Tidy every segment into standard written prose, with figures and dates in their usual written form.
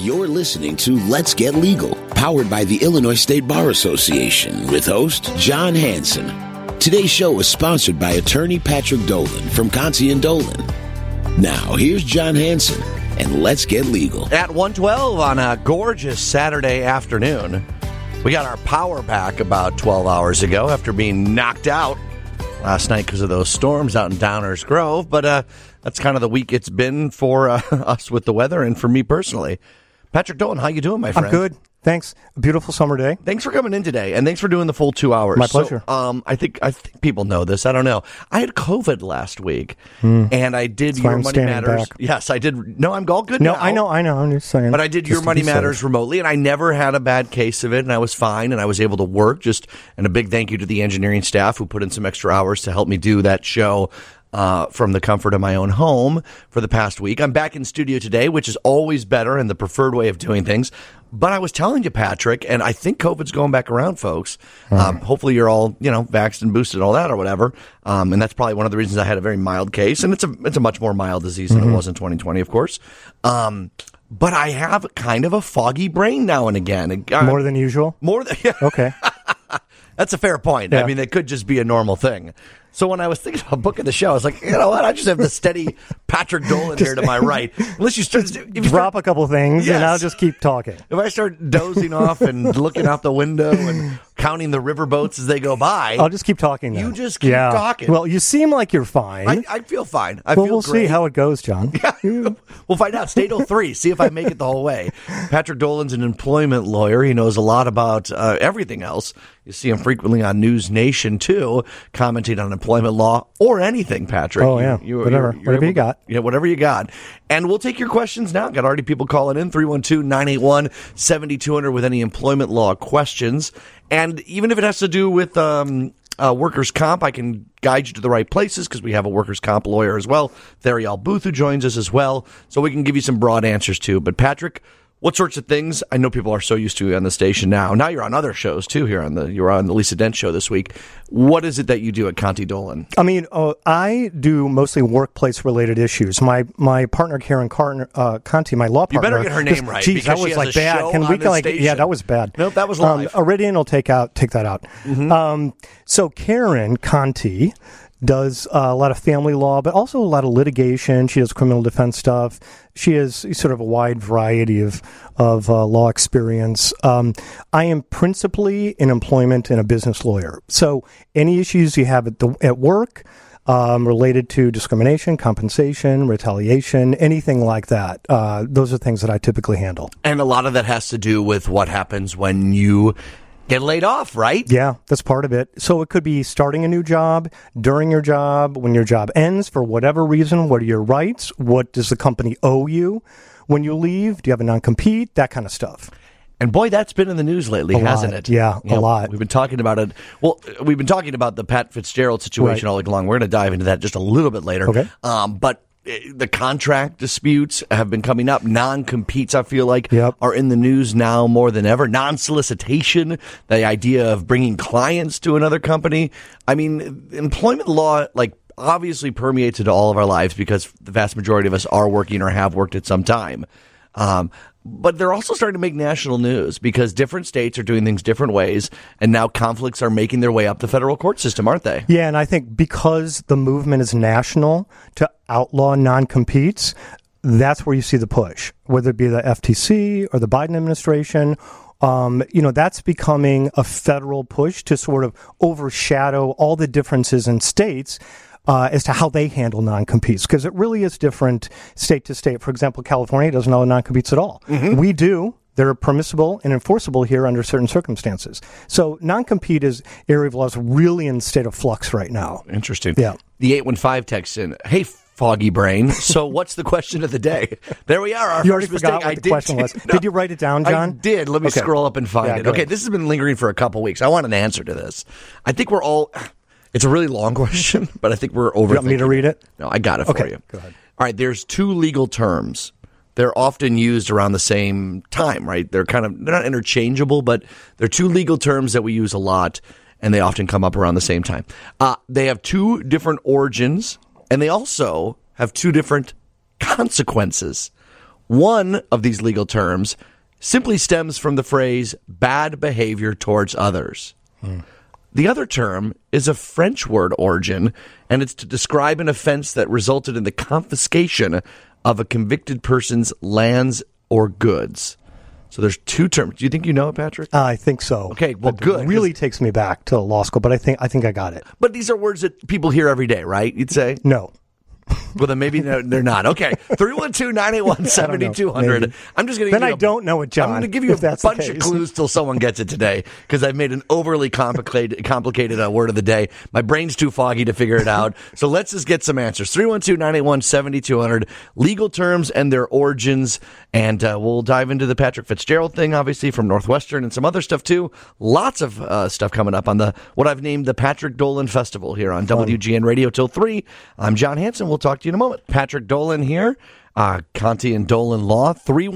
You're listening to Let's Get Legal, powered by the Illinois State Bar Association, with host John Hanson. Today's show is sponsored by attorney Patrick Dolan from Conti & Dolan. Now, here's John Hanson, and Let's Get Legal. At 1:12 on a gorgeous Saturday afternoon, we got our power back about 12 hours ago after being knocked out last night because of those storms out in Downers Grove. But that's kind of the week it's been for us with the weather and for me personally. Patrick Dolan, how you doing, my friend? I'm good. Thanks. A beautiful summer day. Thanks for coming in today, and thanks for doing the full 2 hours. My pleasure. So, I think people know this. I don't know. I had COVID last week, and I did Your Money Matters. Back. Yes, I did. No, I'm all good now. No, I know. I'm just saying. But I did Your Money Matters remotely, and I never had a bad case of it, and I was fine, and I was able to work. And a big thank you to the engineering staff who put in some extra hours to help me do that show from the comfort of my own home for the past week. I'm back in studio today, which is always better and the preferred way of doing things. But I was telling you, Patrick, and I think COVID's going back around, folks. Hopefully you're all, vaxxed and boosted and all that or whatever. And that's probably one of the reasons I had a very mild case. And it's a much more mild disease than it was in 2020, of course. But I have kind of a foggy brain now and again. More than usual? Okay. That's a fair point. Yeah. I mean, it could just be a normal thing. So when I was thinking about booking the show, I was like, you know what? I just have the steady Patrick Dolan here to my right. Unless you start drop a couple things, yes. And I'll just keep talking. If I start dozing off and looking out the window and counting the riverboats as they go by, I'll just keep talking. Then. You just keep talking. Well, you seem like you're fine. I feel fine. We'll see how it goes, John. We'll find out. Stay till 3. See if I make it the whole way. Patrick Dolan's an employment lawyer. He knows a lot about everything else. You see him frequently on News Nation, too, commenting on employment law or anything, Patrick. Oh, yeah. Whatever you got. Yeah, whatever you got. And we'll take your questions now. Got already people calling in, 312-981-7200 with any employment law questions. And even if it has to do with workers' comp, I can guide you to the right places because we have a workers' comp lawyer as well, Therial Booth, who joins us as well. So we can give you some broad answers, too. But, Patrick, what sorts of things? I know people are so used to on the station now. Now you're on other shows, too, you're on the Lisa Dent show this week. What is it that you do at Conti Dolan? I mean, I do mostly workplace-related issues. My partner, Karen Conti, my law partner. You better get her name right. Geez, that was like bad. Can we yeah, that was bad. Nope, that was live. Iridian will take that out. Mm-hmm. So Karen Conti does a lot of family law, but also a lot of litigation. She does criminal defense stuff. She has sort of a wide variety of law experience. I am principally an employment and a business lawyer. So any issues you have at work related to discrimination, compensation, retaliation, anything like that, those are things that I typically handle. And a lot of that has to do with what happens when you get laid off, right? Yeah, that's part of it. So it could be starting a new job, during your job, when your job ends, for whatever reason. What are your rights? What does the company owe you when you leave? Do you have a non-compete? That kind of stuff. And boy, that's been in the news lately, hasn't it? Yeah, a lot. We've been talking about it. Well, we've been talking about the Pat Fitzgerald situation all week long. We're going to dive into that just a little bit later. Okay. But the contract disputes have been coming up. Non-competes, I feel like, are in the news now more than ever. Non-solicitation, the idea of bringing clients to another company. I mean, employment law, obviously permeates into all of our lives because the vast majority of us are working or have worked at some time. But they're also starting to make national news because different states are doing things different ways, and now conflicts are making their way up the federal court system, aren't they? Yeah, and I think because the movement is national to outlaw non-competes, that's where you see the push, whether it be the FTC or the Biden administration. That's becoming a federal push to sort of overshadow all the differences in states as to how they handle non-competes, because it really is different state to state. For example, California doesn't allow non-competes at all. Mm-hmm. We do. They're permissible and enforceable here under certain circumstances. So non-compete is area of law is really in a state of flux right now. Interesting. Yeah. The 815 texts in, hey, foggy brain. So what's the question of the day? There we are. You already forgot what the question was. No, did you write it down, John? I did. Let me scroll up and find it. Okay, this has been lingering for a couple weeks. I want an answer to this. I think we're all... It's a really long question, but I think we're overthinking. You want me to read it? No, I got it for you. Go ahead. All right, there's two legal terms. They're often used around the same time, right? They're not interchangeable, but they're two legal terms that we use a lot, and they often come up around the same time. They have two different origins, and they also have two different consequences. One of these legal terms simply stems from the phrase bad behavior towards others. The other term is a French word origin, and it's to describe an offense that resulted in the confiscation of a convicted person's lands or goods. So there's two terms. Do you think you know it, Patrick? I think so. Okay, well, good. It really takes me back to law school, but I think I got it. But these are words that people hear every day, right? You'd say? No. Well, then maybe they're not. Okay. 312-981-7200. I'm just going to Then I don't know it, John. I'm going to give you a bunch of clues till someone gets it today because I've made an overly complicated word of the day. My brain's too foggy to figure it out. So let's just get some answers. 312-981-7200. Legal terms and their origins. And we'll dive into the Patrick Fitzgerald thing, obviously, from Northwestern and some other stuff, too. Lots of stuff coming up on what I've named the Patrick Dolan Festival here on WGN Radio till 3. I'm John Hanson. We'll talk to you in a moment. Patrick Dolan here. Conti and Dolan Law.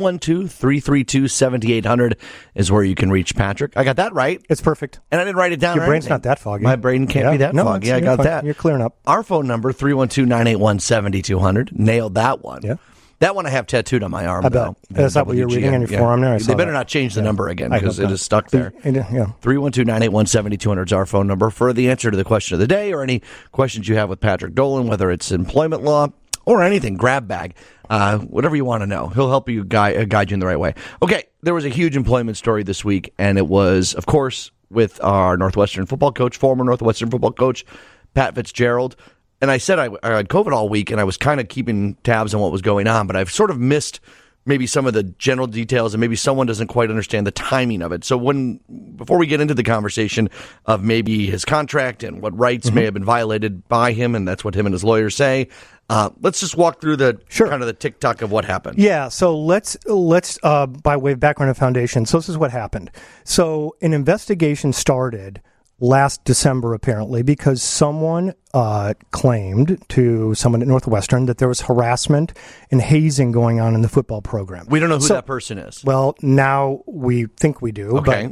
312-332-7800 is where you can reach Patrick. I got that right. It's perfect. And I didn't write it down. Your brain's not that foggy. My brain can't be that foggy. I got that. You're clearing up. Our phone number, 312-981-7200. Nailed that one. Yeah. That one I have tattooed on my arm, I bet. Is that what you're reading on your forearm there? They better not change the number again because it is stuck there. 312-981-7200 is our phone number for the answer to the question of the day or any questions you have with Patrick Dolan, whether it's employment law or anything, grab bag, whatever you want to know. He'll help you guide you in the right way. Okay, there was a huge employment story this week, and it was, of course, with our Northwestern football coach, former Northwestern football coach, Pat Fitzgerald. And I said I had COVID all week, and I was kind of keeping tabs on what was going on, but I've sort of missed maybe some of the general details, and maybe someone doesn't quite understand the timing of it. So before we get into the conversation of maybe his contract and what rights may have been violated by him, and that's what him and his lawyers say, let's just walk through the kind of the tick-tock of what happened. Yeah, so let's by way of background and foundation, so this is what happened. So an investigation started last December, apparently, because someone claimed to someone at Northwestern that there was harassment and hazing going on in the football program. We don't know who that person is. Well, now we think we do. Okay.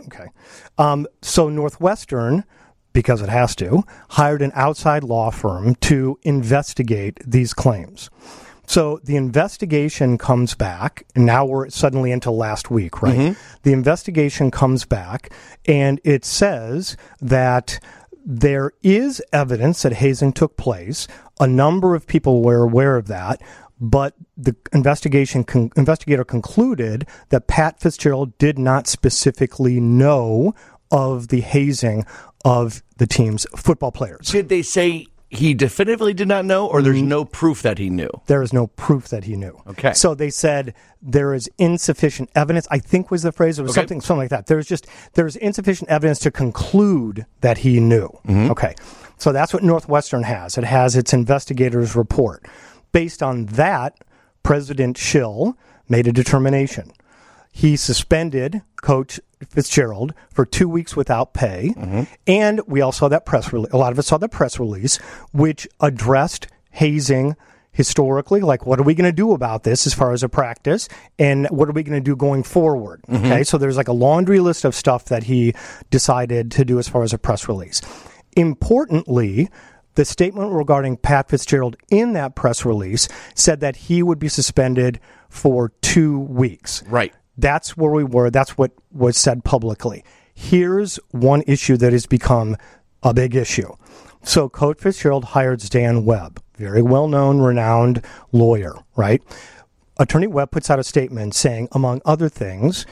So Northwestern, because it has to, hired an outside law firm to investigate these claims. So the investigation comes back, and now we're suddenly into last week, right? Mm-hmm. The investigation comes back, and it says that there is evidence that hazing took place. A number of people were aware of that, but the investigator concluded that Pat Fitzgerald did not specifically know of the hazing of the team's football players. Did they say he definitively did not know, or there's no proof that he knew? There is no proof that he knew. Okay. So they said there is insufficient evidence, I think was the phrase. It was something like that. There's insufficient evidence to conclude that he knew. Mm-hmm. Okay. So that's what Northwestern has. It has its investigator's report. Based on that, President Schill made a determination. He suspended Coach Fitzgerald for 2 weeks without pay. Mm-hmm. And we all saw that press release. A lot of us saw the press release, which addressed hazing historically. Like, what are we going to do about this as far as a practice? And what are we going to do going forward? Mm-hmm. Okay. So there's like a laundry list of stuff that he decided to do as far as a press release. Importantly, the statement regarding Pat Fitzgerald in that press release said that he would be suspended for 2 weeks. Right. That's where we were. That's what was said publicly. Here's one issue that has become a big issue. So Coach Fitzgerald hires Dan Webb, very well-known, renowned lawyer, right? Attorney Webb puts out a statement saying, among other things,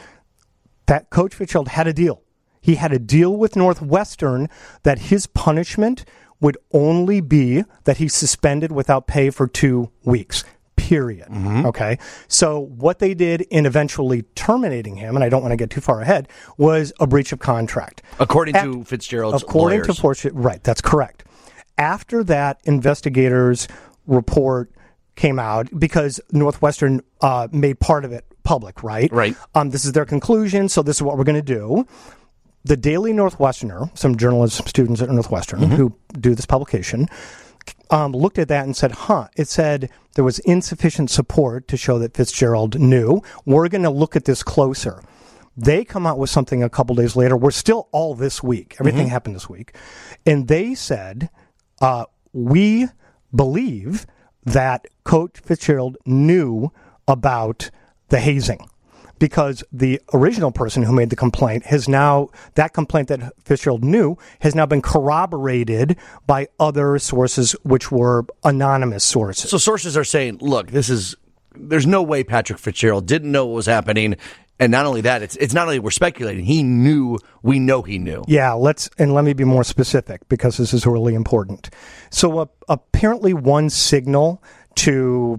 that Coach Fitzgerald had a deal. He had a deal with Northwestern that his punishment would only be that he's suspended without pay for 2 weeks. Period. Mm-hmm. Okay. So what they did in eventually terminating him, and I don't want to get too far ahead, was a breach of contract. According to Fitzgerald's lawyers. Right. That's correct. After that investigator's report came out, because Northwestern made part of it public, right? Right. This is their conclusion, so this is what we're going to do. The Daily Northwesterner, some journalism students at Northwestern who do this publication, looked at that and said, it said there was insufficient support to show that Fitzgerald knew. We're going to look at this closer. They come out with something a couple days later. We're still all this week. Everything happened this week. And they said, we believe that Coach Fitzgerald knew about the hazing. Because the original person who made the complaint that complaint that Fitzgerald knew has now been corroborated by other sources, which were anonymous sources. So sources are saying, look, there's no way Patrick Fitzgerald didn't know what was happening. And not only that, it's not only we're speculating, we know he knew. Yeah, let me be more specific because this is really important. So apparently one signal to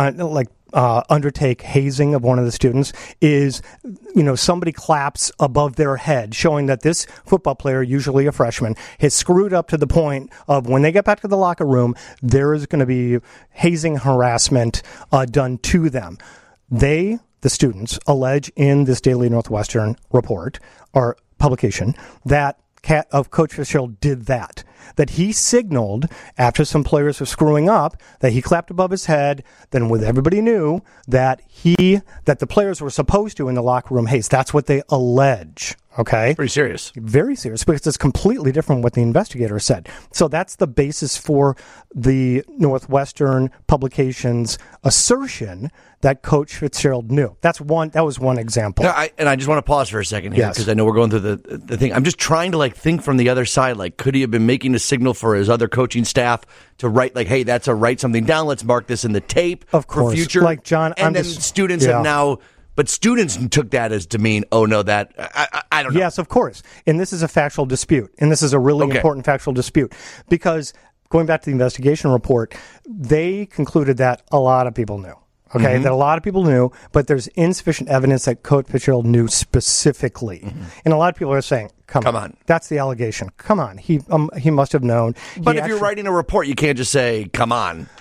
undertake hazing of one of the students is, somebody claps above their head, showing that this football player, usually a freshman, has screwed up to the point of when they get back to the locker room, there is going to be hazing harassment done to them. The students, allege in this Daily Northwestern report or publication that Coach Fitzgerald did that he signaled after some players were screwing up that he clapped above his head, then with everybody knew that the players were supposed to in the locker room haze. That's what they allege. Okay? Pretty serious. Very serious, because it's completely different from what the investigator said. So that's the basis for the Northwestern publication's assertion that Coach Fitzgerald knew. That was one example. I just want to pause for a second here because I know we're going through the thing. I'm just trying to think from the other side. Could he have been making a signal for his other coaching staff to write hey, that's write something down. Let's mark this in the tape for future. John, and then students have now. But students took that as to mean, oh, no, that, I don't know. Yes, of course. And this is a factual dispute. And this is a really important factual dispute. Because going back to the investigation report, they concluded that a lot of people knew. Okay, that a lot of people knew, but there's insufficient evidence that Coach Fitzgerald knew specifically. And a lot of people are saying, come on. That's the allegation. Come on. He must have known. But if you're writing a report, you can't just say, come on.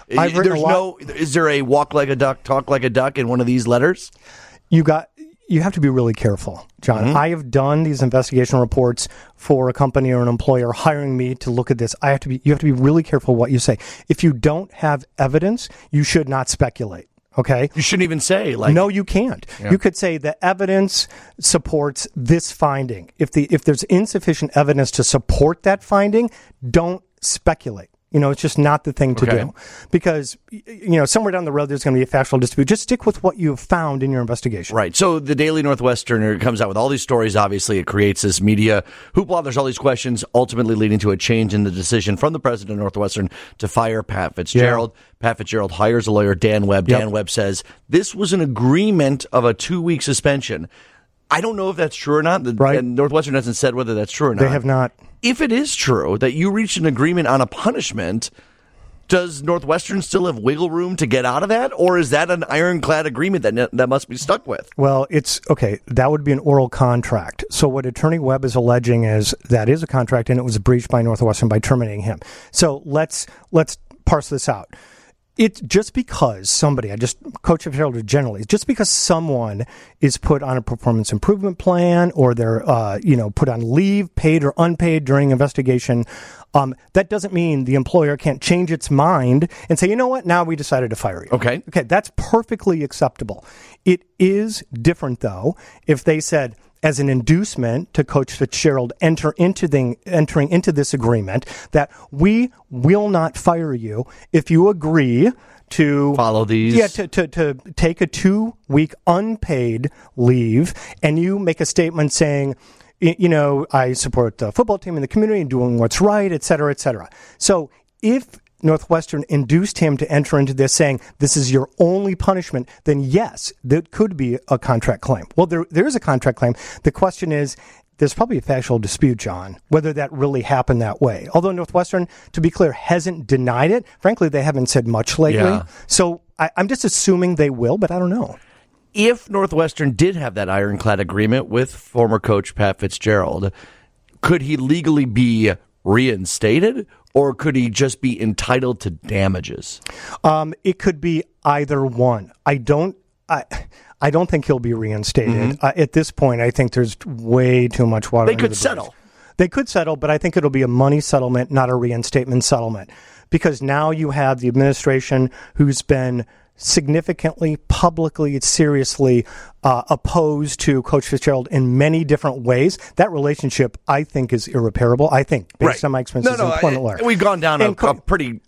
Is there a walk like a duck, talk like a duck in one of these letters? You have to be really careful, John. I have done these investigation reports for a company or an employer hiring me to look at this. You have to be really careful what you say. If you don't have evidence, you should not speculate. Okay? You shouldn't even say no, you can't. Yeah. You could say the evidence supports this finding. If there's insufficient evidence to support that finding, don't speculate. It's just not the thing to do. Because, somewhere down the road there's going to be a factual dispute. Just stick with what you have found in your investigation. Right. So the Daily Northwesterner comes out with all these stories. Obviously, it creates this media hoopla. There's all these questions, ultimately leading to a change in the decision from the president of Northwestern to fire Pat Fitzgerald. Yeah. Pat Fitzgerald hires a lawyer, Dan Webb. Yep. Dan Webb says this was an agreement of a 2-week suspension. I don't know if that's true or not. And Northwestern hasn't said whether that's true or not. They have not. If it is true that you reached an agreement on a punishment, does Northwestern still have wiggle room to get out of that? Or is that an ironclad agreement that must be stuck with? Well, it's okay. That would be an oral contract. So what Attorney Webb is alleging is that is a contract and it was breached by Northwestern by terminating him. So let's parse this out. It's just because Coach Fitzgerald generally, just because someone is put on a performance improvement plan or they're, put on leave, paid or unpaid during investigation, that doesn't mean the employer can't change its mind and say, you know what, now we decided to fire you. Okay, that's perfectly acceptable. It is different, though, if they said, as an inducement to Coach Fitzgerald entering into this agreement that we will not fire you if you agree to follow these. Yeah, to take a 2-week unpaid leave, and you make a statement saying, I support the football team and the community and doing what's right, et cetera, et cetera. So if Northwestern induced him to enter into this saying, this is your only punishment, then yes, there could be a contract claim. Well, there is a contract claim. The question is, there's probably a factual dispute, John, whether that really happened that way. Although Northwestern, to be clear, hasn't denied it. Frankly, they haven't said much lately. Yeah. So I'm just assuming they will, but I don't know. If Northwestern did have that ironclad agreement with former coach Pat Fitzgerald, could he legally be reinstated, or could he just be entitled to damages? It could be either one. I don't think he'll be reinstated. At this point, I think there's way too much water. They could settle. They could settle, but I think it'll be a money settlement, not a reinstatement settlement. Because now you have the administration who's been significantly, publicly, seriously opposed to Coach Fitzgerald in many different ways. That relationship, I think, is irreparable. I think, based on my experience as an employment lawyer. We've gone down a pretty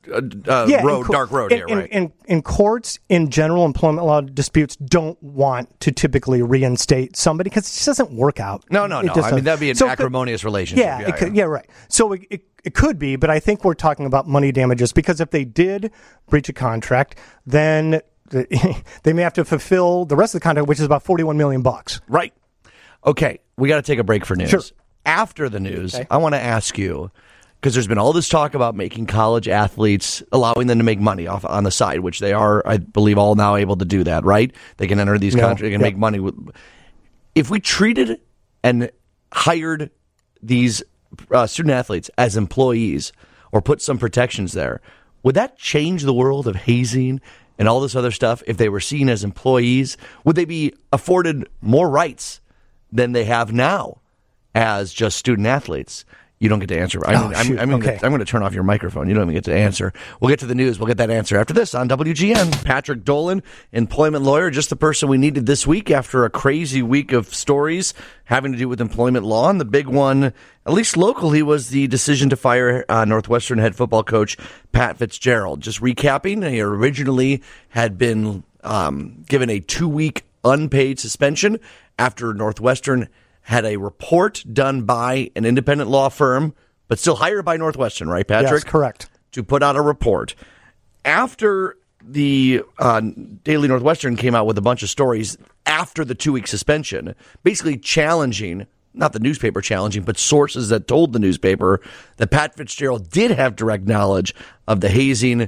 dark road here, right? And courts, in general, employment law disputes don't want to typically reinstate somebody because it just doesn't work out. No. I mean, that'd be an acrimonious relationship. Yeah, right. So it could be, but I think we're talking about money damages because if they did breach a contract, then they may have to fulfill the rest of the contract, which is about $41 million. Right. Okay, we got to take a break for news. Sure. After the news, I want to ask you, because there's been all this talk about making college athletes, allowing them to make money off on the side, which they are, I believe, all now able to do that, right? They can enter these contracts, they can make money. If we treated and hired these student athletes as employees or put some protections there, would that change the world of hazing and all this other stuff if they were seen as employees? Would they be afforded more rights than they have now as just student athletes? You don't get to answer. I'm going to turn off your microphone. You don't even get to answer. We'll get to the news. We'll get that answer after this on WGN. Patrick Dolan, employment lawyer, just the person we needed this week after a crazy week of stories having to do with employment law. And the big one, at least locally, was the decision to fire Northwestern head football coach Pat Fitzgerald. Just recapping, he originally had been given a 2-week unpaid suspension after Northwestern had a report done by an independent law firm, but still hired by Northwestern, right, Patrick? Yes, correct. To put out a report. After the Daily Northwestern came out with a bunch of stories after the 2-week suspension, basically challenging, not the newspaper challenging, but sources that told the newspaper that Pat Fitzgerald did have direct knowledge of the hazing,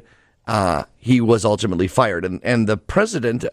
he was ultimately fired. And the president,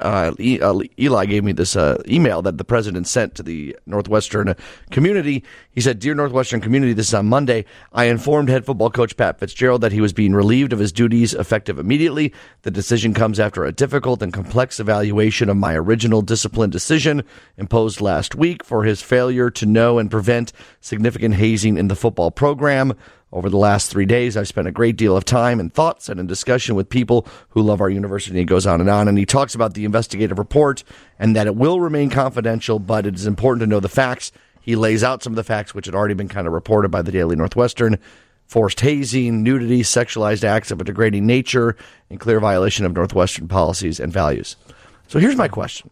Eli gave me this email that the president sent to the Northwestern community. He said, "Dear Northwestern community, this is on Monday. I informed head football coach Pat Fitzgerald that he was being relieved of his duties effective immediately. The decision comes after a difficult and complex evaluation of my original discipline decision imposed last week for his failure to know and prevent significant hazing in the football program. Over the last 3 days, I've spent a great deal of time and thoughts and in discussion with people who love our university." He goes on. And he talks about the investigative report and that it will remain confidential, but it is important to know the facts. He lays out some of the facts, which had already been kind of reported by the Daily Northwestern. Forced hazing, nudity, sexualized acts of a degrading nature, in clear violation of Northwestern policies and values. So here's my question.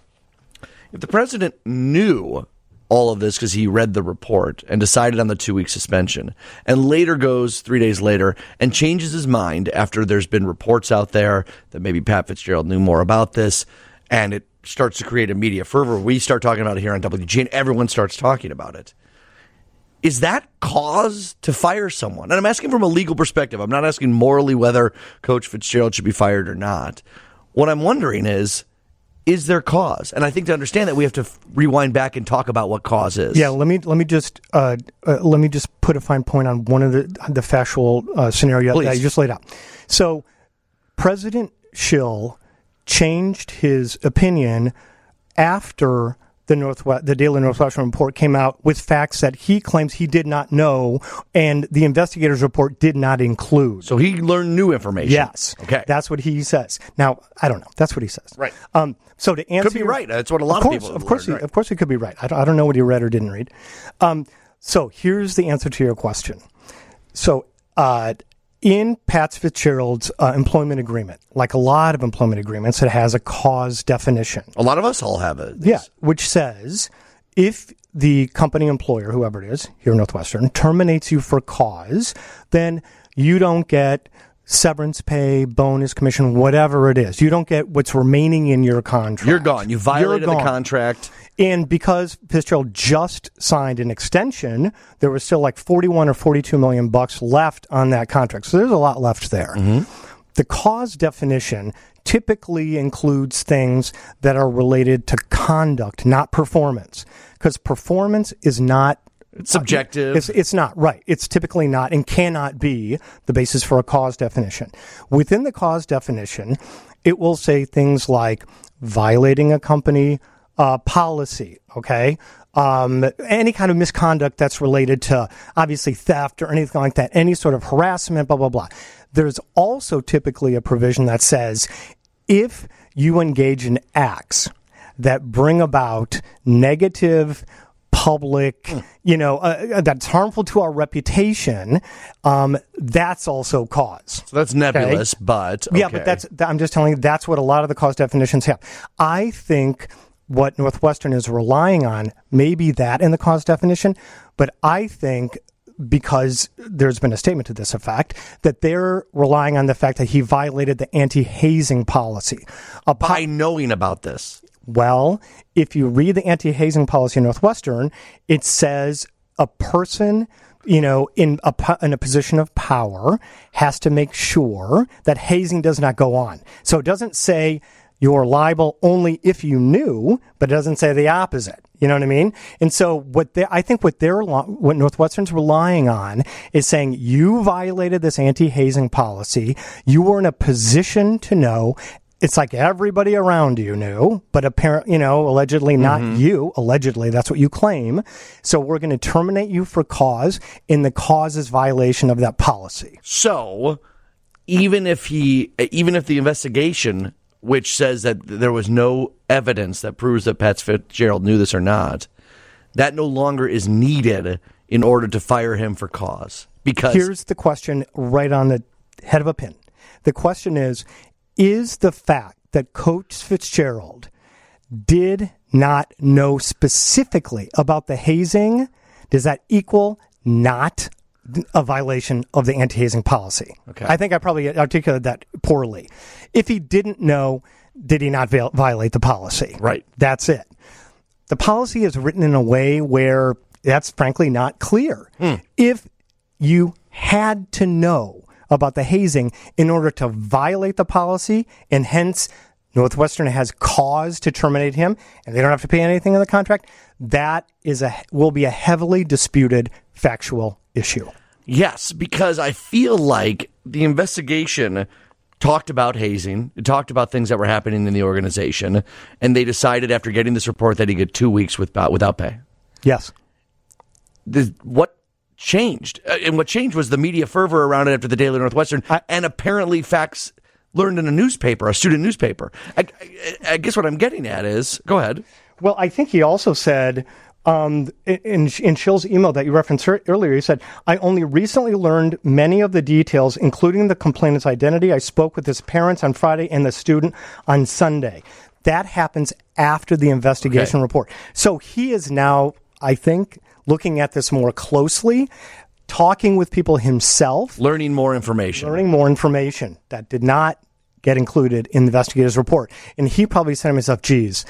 If the president knew all of this because he read the report and decided on the 2-week suspension, and later goes 3 days later and changes his mind after there's been reports out there that maybe Pat Fitzgerald knew more about this, and it starts to create a media fervor. We start talking about it here on WGN. Everyone starts talking about it. Is that cause to fire someone? And I'm asking from a legal perspective. I'm not asking morally whether Coach Fitzgerald should be fired or not. What I'm wondering is there cause? And I think to understand that, we have to rewind back and talk about what cause is. Yeah, let me just put a fine point on one of the factual scenario that you just laid out. So, President Schill changed his opinion after the Daily Northwestern report came out with facts that he claims he did not know, and the investigator's report did not include. So he learned new information. Yes. Okay. That's what he says. Now, I don't know. That's what he says. Right. So to answer, could be right. That's what a lot of people have learned, right? Of course, it could be right. I don't know what he read or didn't read. So here's the answer to your question. So in Pat Fitzgerald's employment agreement, like a lot of employment agreements, it has a cause definition. A lot of us all have it. Yeah, which says if the company employer, whoever it is, here in Northwestern, terminates you for cause, then you don't get severance pay, bonus, commission, whatever it is. You don't get what's remaining in your contract. You're gone. You violated the contract. And because Fitzgerald just signed an extension, there was still like 41 or 42 million bucks left on that contract. So there's a lot left there. Mm-hmm. The cause definition typically includes things that are related to conduct, not performance, because performance is not subjective. It's not, right. It's typically not and cannot be the basis for a cause definition. Within the cause definition, it will say things like violating a company policy, okay? Any kind of misconduct that's related to, obviously, theft or anything like that, any sort of harassment, blah, blah, blah. There's also typically a provision that says if you engage in acts that bring about negative public, that's harmful to our reputation, that's also cause. So that's nebulous, okay? but okay. Yeah, but I'm just telling you, that's what a lot of the cause definitions have. I think what Northwestern is relying on may be that in the cause definition, but I think because there's been a statement to this effect, that they're relying on the fact that he violated the anti-hazing policy. By knowing about this. Well, if you read the anti-hazing policy in Northwestern, it says a person, in a position of power has to make sure that hazing does not go on. So it doesn't say you're liable only if you knew, but it doesn't say the opposite. You know what I mean? And so what Northwestern's relying on is saying you violated this anti-hazing policy. You were in a position to know. It's like everybody around you knew, but apparently, allegedly not you. Allegedly, that's what you claim. So we're going to terminate you for cause, and the cause is violation of that policy. So even if the investigation, which says that there was no evidence that proves that Pat Fitzgerald knew this or not, that no longer is needed in order to fire him for cause. Because here's the question right on the head of a pin. The question is the fact that Coach Fitzgerald did not know specifically about the hazing, does that equal not a violation of the anti-hazing policy? Okay. I think I probably articulated that poorly. If he didn't know, did he not violate the policy? Right. That's it. The policy is written in a way where that's frankly not clear. If you had to know about the hazing in order to violate the policy, and hence Northwestern has cause to terminate him, and they don't have to pay anything in the contract, that will be a heavily disputed factual issue. Yes, because I feel like the investigation talked about hazing, it talked about things that were happening in the organization, and they decided after getting this report that he get 2 weeks without pay. Yes. What changed? And what changed was the media fervor around it after the Daily Northwestern, and apparently facts learned in a student newspaper. I guess what I'm getting at is, go ahead. Well, I think he also said, in Schill's email that you referenced earlier, he said, I only recently learned many of the details, including the complainant's identity. I spoke with his parents on Friday and the student on Sunday. That happens after the investigation report. So he is now, I think, looking at this more closely, talking with people himself. Learning more information. That did not get included in the investigator's report. And he probably said to himself, geez,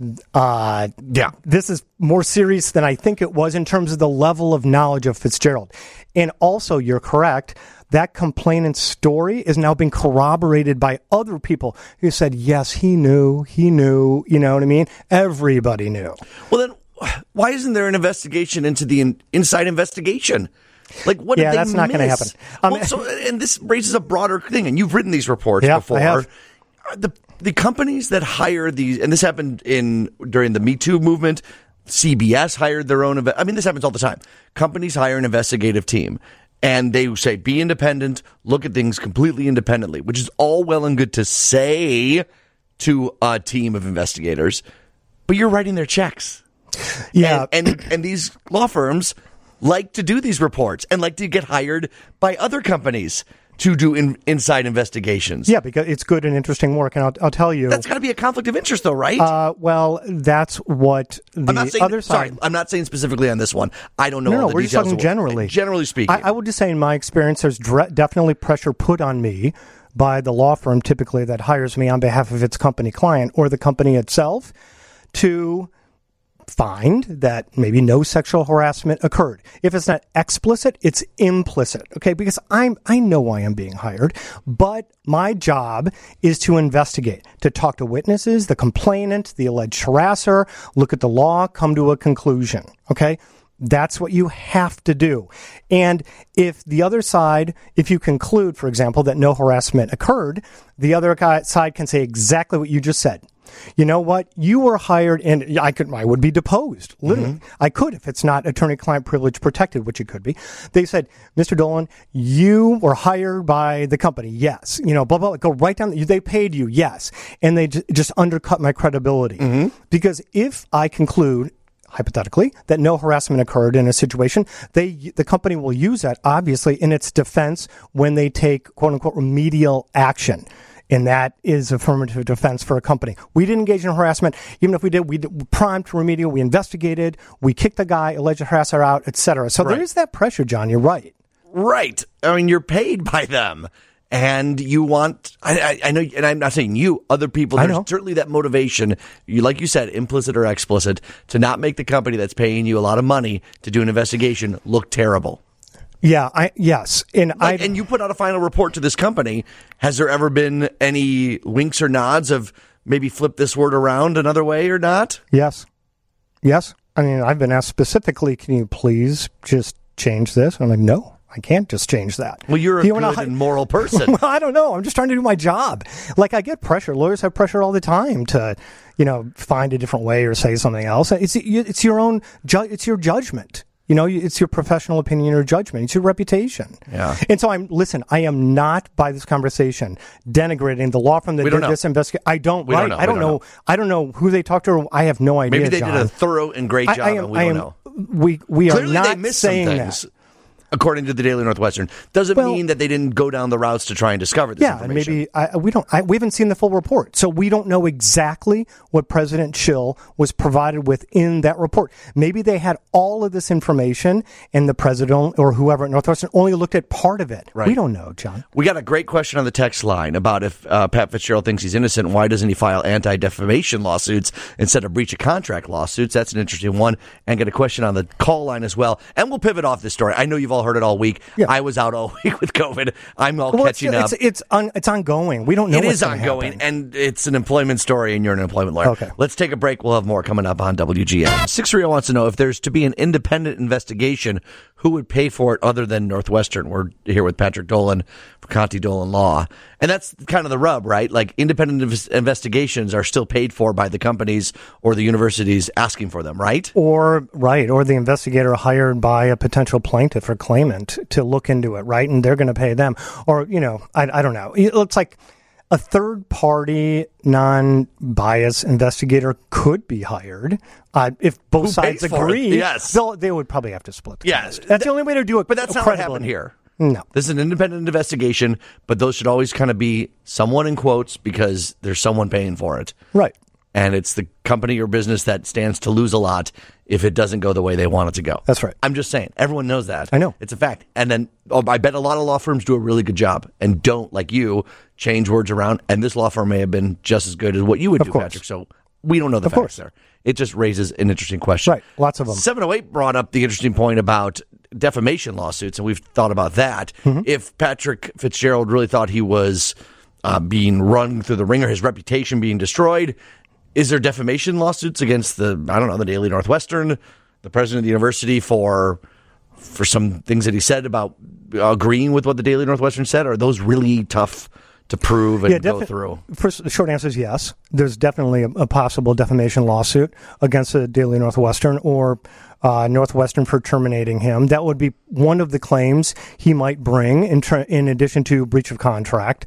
this is more serious than I think it was in terms of the level of knowledge of Fitzgerald. And also, you're correct, that complainant's story is now being corroborated by other people who said, yes, he knew, you know what I mean? Everybody knew. Well, then, why isn't there an investigation into the inside investigation? Like, what did they that's not going to happen. And this raises a broader thing, and you've written these reports before. I have. The companies that hire these, and this happened during the Me Too movement, CBS hired their own. This happens all the time. Companies hire an investigative team, and they say, be independent, look at things completely independently, which is all well and good to say to a team of investigators, but you're writing their checks. Yeah. And these law firms like to do these reports and like to get hired by other companies to do inside investigations. Yeah, because it's good and interesting work, and I'll tell you. That's got to be a conflict of interest, though, right? Well, that's what other side... Sorry, I'm not saying specifically on this one. I don't know all the we're details. Just talking generally. Generally speaking. I would just say in my experience, there's definitely pressure put on me by the law firm, typically, that hires me on behalf of its company client or the company itself to find that maybe no sexual harassment occurred. If it's not explicit, it's implicit. Okay, because I know why I'm being hired, but my job is to investigate, to talk to witnesses, the complainant, the alleged harasser, look at the law, come to a conclusion. Okay? That's what you have to do. And if the other side, if you conclude, for example, that no harassment occurred, the other side can say exactly what you just said. you know what? You were hired, and I would be deposed. Literally, I could if it's not attorney-client privilege protected, which it could be. They said, Mr. Dolan, you were hired by the company. Yes, blah blah. Go right down. They paid you. Yes, and they just undercut my credibility because if I conclude, hypothetically, that no harassment occurred in a situation, the company will use that, obviously, in its defense when they take, quote-unquote, remedial action. And that is affirmative defense for a company. We didn't engage in harassment. Even if we did, we primed remedial, we investigated, we kicked the guy, alleged harasser out, et cetera. So there is that pressure, John. You're right. Right. I mean, you're paid by them. And you want, I know, and I'm not saying you, other people, there's certainly that motivation, like you said, implicit or explicit, to not make the company that's paying you a lot of money to do an investigation look terrible. Yeah, yes. And you put out a final report to this company. Has there ever been any winks or nods of maybe flip this word around another way or not? Yes. I mean, I've been asked specifically, can you please just change this? I'm like, no. I can't just change that. Well, you're a good and moral person. Well, I don't know. I'm just trying to do my job. Like, I get pressure. Lawyers have pressure all the time to, find a different way or say something else. It's your own, it's your judgment. It's your professional opinion or judgment. It's your reputation. Yeah. And so I am not, by this conversation, denigrating the law firm that did this investigation. I don't know who they talked to. I have no idea. Maybe they did a thorough and great job, and we don't know. We Clearly are not they missed saying some things. that. According to the Daily Northwestern, doesn't mean that they didn't go down the routes to try and discover this information. And maybe we haven't seen the full report, so we don't know exactly what President Schill was provided with in that report. Maybe they had all of this information, and the president or whoever at Northwestern only looked at part of it. Right. We don't know, John. We got a great question on the text line about if Pat Fitzgerald thinks he's innocent, why doesn't he file anti-defamation lawsuits instead of breach of contract lawsuits? That's an interesting one. And get a question on the call line as well. And we'll pivot off this story. I know you've all heard it all week. Yeah. I was out all week with COVID. I'm catching up. It's ongoing. We don't know. It is ongoing, and it's an employment story, and you're an employment lawyer. Okay. Let's take a break. We'll have more coming up on WGN. 630 wants to know if there's to be an independent investigation, who would pay for it other than Northwestern? We're here with Patrick Dolan for Conti Dolan Law. And that's kind of the rub, right? Like, independent investigations are still paid for by the companies or the universities asking for them, right? Or the investigator hired by a potential plaintiff or claimant to look into it, right? And they're going to pay them. Or, I don't know. It looks like a third-party, non-biased investigator could be hired if both sides agree. Yes. They would probably have to split. Yes. That's the only way to do it. But that's not what happened here. No. This is an independent investigation, but those should always kind of be someone in quotes because there's someone paying for it. Right. And it's the company or business that stands to lose a lot if it doesn't go the way they want it to go. That's right. I'm just saying. Everyone knows that. I know. It's a fact. And then I bet a lot of law firms do a really good job and don't, like you, change words around. And this law firm may have been just as good as what you would do, Patrick. So we don't know the facts there. It just raises an interesting question. Right. Lots of them. 708 brought up the interesting point about defamation lawsuits, and we've thought about that. Mm-hmm. If Patrick Fitzgerald really thought he was being run through the ringer, his reputation being destroyed, is there defamation lawsuits against the Daily Northwestern, the president of the university for some things that he said about agreeing with what the Daily Northwestern said? Are those really tough to prove and go through? First, the short answer is yes. There's definitely a possible defamation lawsuit against the Daily Northwestern or Northwestern for terminating him. That would be one of the claims he might bring in addition to breach of contract.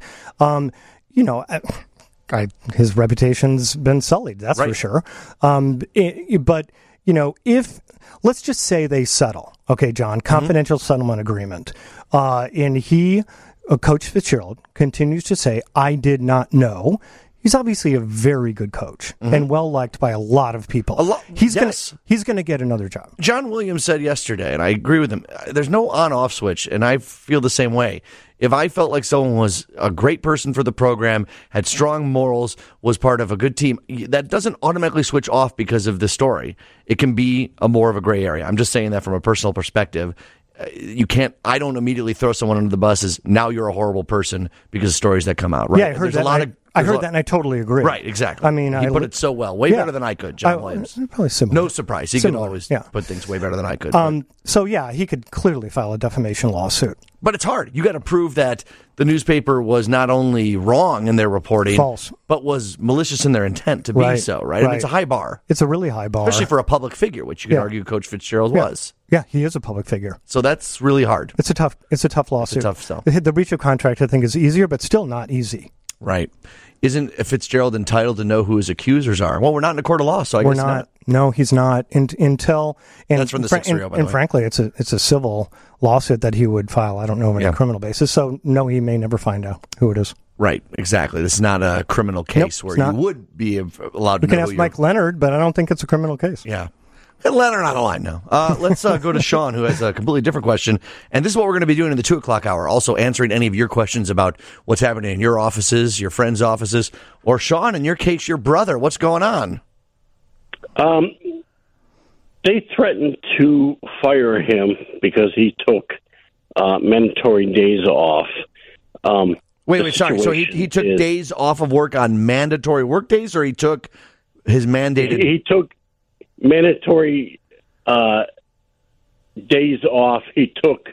His reputation's been sullied, that's right. For sure. But, if, let's just say they settle, okay, John, confidential settlement agreement, and Coach Fitzgerald continues to say, I did not know. He's obviously a very good coach and well-liked by a lot of people. He's going to get another job. John Williams said yesterday, and I agree with him, there's no on-off switch, and I feel the same way. If I felt like someone was a great person for the program, had strong morals, was part of a good team, that doesn't automatically switch off because of the story. It can be more of a gray area. I'm just saying that from a personal perspective. I don't immediately throw someone under the bus as now you're a horrible person because of stories that come out, right? Yeah, I heard that. I heard that, and I totally agree. Right, exactly. I mean, he put it so well, way better than I could, John Williams. Probably similar. No surprise. He could always put things way better than I could. So, yeah, he could clearly file a defamation lawsuit. But it's hard. You got to prove that the newspaper was not only wrong in their reporting, false, but was malicious in their intent to be so, right? I mean, it's a high bar. It's a really high bar. Especially for a public figure, which you could argue Coach Fitzgerald was. Yeah, he is a public figure. So that's really hard. It's a tough lawsuit. It's a tough sell. The breach of contract, I think, is easier, but still not easy. Right. Isn't Fitzgerald entitled to know who his accusers are? Well, we're not in a court of law, so I guess not. No, he's not. Until that's from the 6-3-0, by the way. And frankly, it's a civil lawsuit that he would file. I don't know on a criminal basis. So no, he may never find out who it is. Right, exactly. This is not a criminal case where you would be allowed to know. You can ask Mike Leonard, but I don't think it's a criminal case. Yeah. And Leonard on the line now. Let's go to Sean, who has a completely different question. And this is what we're going to be doing in the 2 o'clock hour, also answering any of your questions about what's happening in your offices, your friends' offices, or Sean, in your case, your brother. What's going on? They threatened to fire him because he took mandatory days off. Wait, sorry. So he took days off of work on mandatory work days, or he took his mandated... He took mandatory days off. He took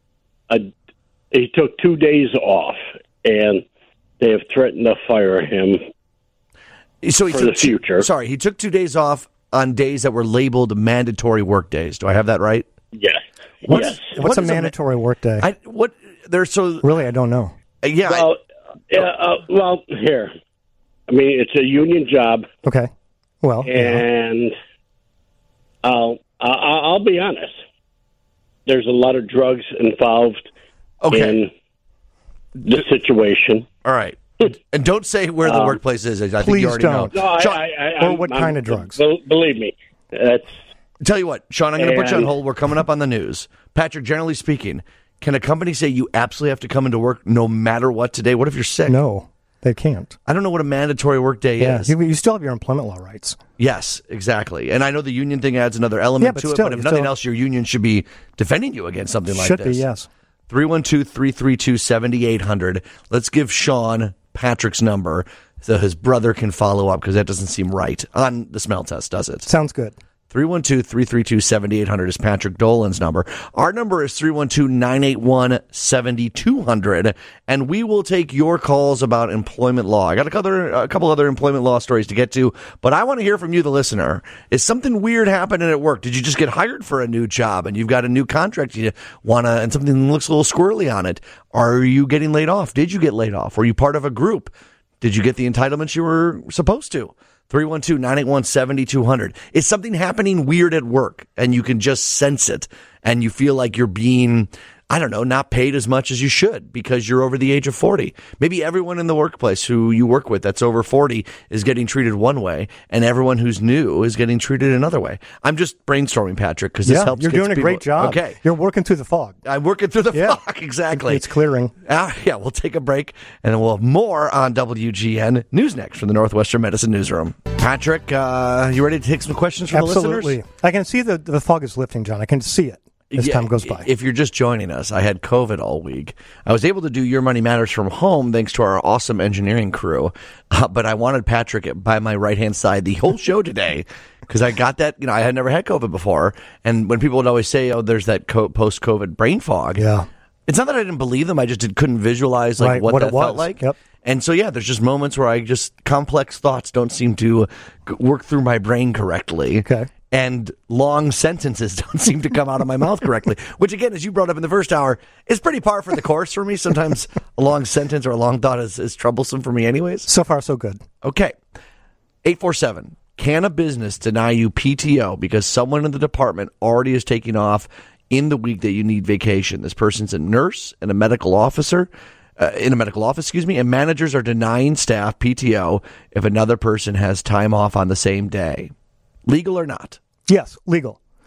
2 days off, and they have threatened to fire him for the future. Sorry, he took 2 days off on days that were labeled mandatory work days. Do I have that right? Yes. What's a mandatory work day? Really, I don't know. Well, here. I mean, it's a union job. Okay. Well, and I'll be honest. There's a lot of drugs involved in the situation. All right. And don't say where the workplace is. I think you already don't. know. No, or what kind of drugs? Believe me. Tell you what, Sean, I'm going to put you on hold. We're coming up on the news. Patrick, generally speaking, can a company say you absolutely have to come into work no matter what today? What if you're sick? No, they can't. I don't know what a mandatory work day is. You still have your employment law rights. Yes, exactly. And I know the union thing adds another element to it, but if nothing else, your union should be defending you against something like this. Should be, yes. 312-332-7800. Let's give Sean Patrick's number so his brother can follow up, because that doesn't seem right on the smell test, does it? Sounds good. 312-332-7800 is Patrick Dolan's number. Our number is 312-981-7200, and we will take your calls about employment law. I got a couple other employment law stories to get to, but I want to hear from you, the listener. Is something weird happening at work? Did you just get hired for a new job and you've got a new contract and something looks a little squirrely on it? Are you getting laid off? Did you get laid off? Were you part of a group? Did you get the entitlements you were supposed to? 312-981-7200. Is something happening weird at work and you can just sense it and you feel like you're being, I don't know, not paid as much as you should because you're over the age of 40? Maybe everyone in the workplace who you work with that's over 40 is getting treated one way and everyone who's new is getting treated another way. I'm just brainstorming, Patrick, because this helps. You're doing a great job. Okay. You're working through the fog. I'm working through the fog, exactly. It's clearing. We'll take a break and then we'll have more on WGN News next from the Northwestern Medicine Newsroom. Patrick, you ready to take some questions from the listeners? Absolutely. I can see the fog is lifting, John. I can see it as time goes by. If you're just joining us, I had COVID all week. I was able to do Your Money Matters from home thanks to our awesome engineering crew. But I wanted Patrick by my right-hand side the whole show today because I got that. I had never had COVID before. And when people would always say, there's that post-COVID brain fog. Yeah. It's not that I didn't believe them. I just couldn't visualize what that felt like. Yep. And so, there's just moments where complex thoughts don't seem to work through my brain correctly. Okay. And long sentences don't seem to come out of my mouth correctly, which, again, as you brought up in the first hour, is pretty par for the course for me. Sometimes a long sentence or a long thought is troublesome for me anyways. So far, so good. Okay. 847, can a business deny you PTO because someone in the department already is taking off in the week that you need vacation? This person's a nurse and a medical officer. In a medical office, and managers are denying staff PTO if another person has time off on the same day. Legal or not? Yes, legal.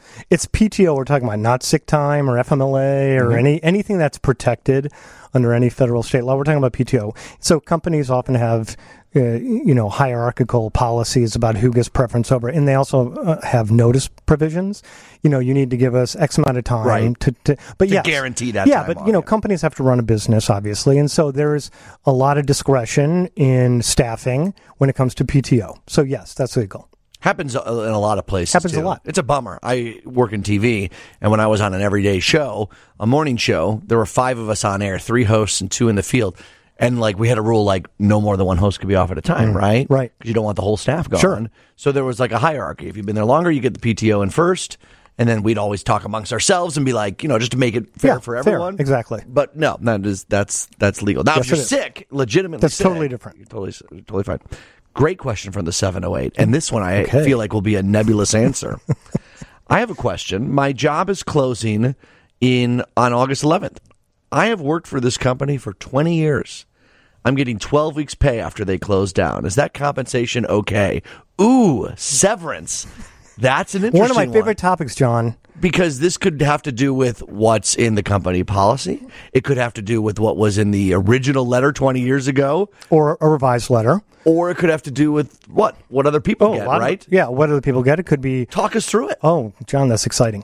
It's PTO we're talking about, not sick time or FMLA or anything that's protected under any federal state law. We're talking about PTO. So companies often have hierarchical policies about who gets preference over, and they also have notice provisions. You need to give us X amount of time to guarantee that. Yeah, time but companies have to run a business, obviously, and so there's a lot of discretion in staffing when it comes to PTO. So yes, that's legal. Happens in a lot of places. Happens too. a lot. It's a bummer. I work in TV, and when I was on an everyday show, a morning show, there were 5 of us on air, 3 hosts and 2 in the field. And we had a rule no more than 1 host could be off at a time, right? Right. Because you don't want the whole staff gone. Sure. So there was a hierarchy. If you've been there longer, you get the PTO in first, and then we'd always talk amongst ourselves and be just to make it fair for everyone. Fair. Exactly. But no, that's legal. Now, if you're sick, legitimately that's sick, totally different. You're totally fine. Great question from the 708, and this one I feel like will be a nebulous answer. I have a question. My job is closing on August 11th. I have worked for this company for 20 years. I'm getting 12 weeks pay after they close down. Is that compensation okay? Ooh, severance. That's an interesting one. One of my favorite topics, John. Because this could have to do with what's in the company policy. It could have to do with what was in the original letter 20 years ago. Or a revised letter. Or it could have to do with what other people get, right? What other people get. It could be... Talk us through it. Oh, John, that's exciting.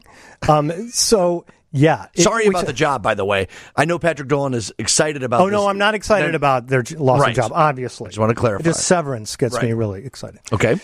Yeah. Sorry about the job, by the way. I know Patrick Dolan is excited about this. Oh, no, I'm not excited about their loss of job, obviously. I just want to clarify. Just severance gets me really excited. Okay.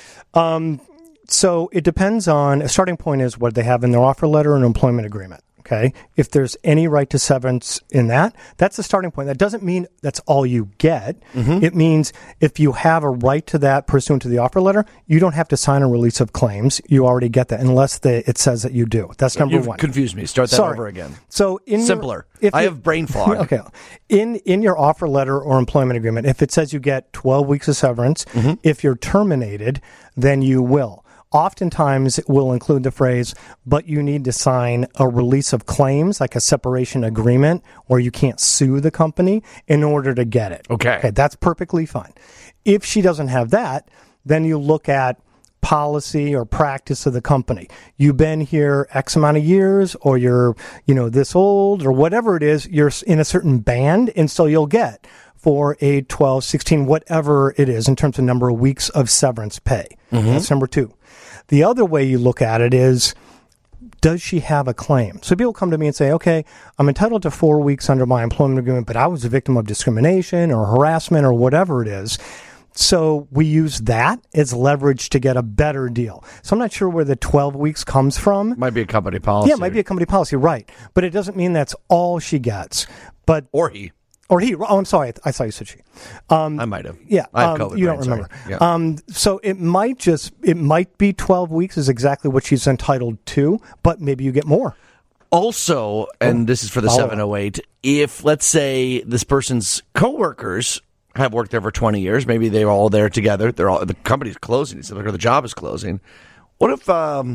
So it depends on, a starting point is what they have in their offer letter and employment agreement. Okay. If there's any right to severance in that, that's the starting point. That doesn't mean that's all you get. Mm-hmm. It means if you have a right to that pursuant to the offer letter, you don't have to sign a release of claims. You already get that unless it says that you do. That's number You've one. Confused me. Start that over again. So simpler. I have brain fog. Okay. In your offer letter or employment agreement, if it says you get 12 weeks of severance, if you're terminated, then you will. Oftentimes, it will include the phrase, but you need to sign a release of claims, like a separation agreement, where you can't sue the company in order to get it. Okay, that's perfectly fine. If she doesn't have that, then you look at policy or practice of the company. You've been here X amount of years, or you're, this old, or whatever it is, you're in a certain band, and so you'll get 4, 8, 12, 16, whatever it is in terms of number of weeks of severance pay. That's number 2. The other way you look at it is, does she have a claim? So people come to me and say, okay, I'm entitled to 4 weeks under my employment agreement, but I was a victim of discrimination or harassment or whatever it is. So we use that as leverage to get a better deal. So I'm not sure where the 12 weeks comes from. Might be a company policy. Yeah, it might be a company policy, right. But it doesn't mean that's all she gets. Or he. Or he. Oh, I'm sorry. I thought you said she. I might have. Yeah. I have COVID. You don't remember. Yeah. So it might be 12 weeks is exactly what she's entitled to, but maybe you get more. Also, and this is for the 708, if, let's say, this person's coworkers have worked there for 20 years, maybe they're all there together, the company's closing, or the job is closing. What if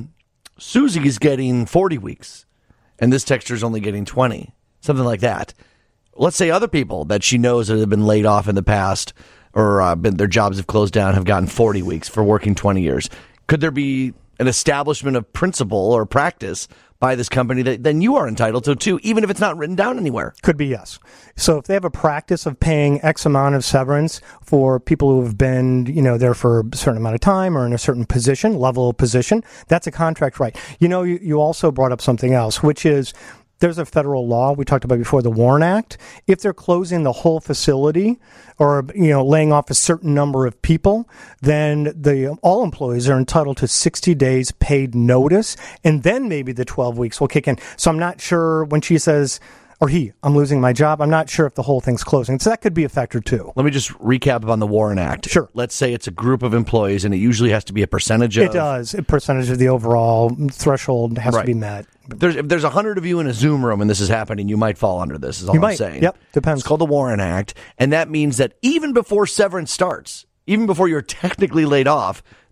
Susie's getting 40 weeks and this texture's only getting 20? Something like that. Let's say other people that she knows that have been laid off in the past or their jobs have closed down have gotten 40 weeks for working 20 years. Could there be an establishment of principle or practice by this company that then you are entitled to too, even if it's not written down anywhere? Could be, yes. So if they have a practice of paying X amount of severance for people who have been, there for a certain amount of time or in a certain level of position, that's a contract right. You also brought up something else, which is, there's a federal law we talked about before, the WARN Act. If they're closing the whole facility or, laying off a certain number of people, then all employees are entitled to 60 days paid notice, and then maybe the 12 weeks will kick in. So I'm not sure when she says, or I'm losing my job, I'm not sure if the whole thing's closing. So that could be a factor too. Let me just recap on the WARN Act. Sure. Let's say it's a group of employees, and it usually has to be a percentage of... It does. A percentage of the overall threshold has to be met. If there's 100 of you in a Zoom room and this is happening, you might fall under this, is all I'm saying. Yep, depends. It's called the WARN Act, and that means that even before severance starts, even before you're technically laid off,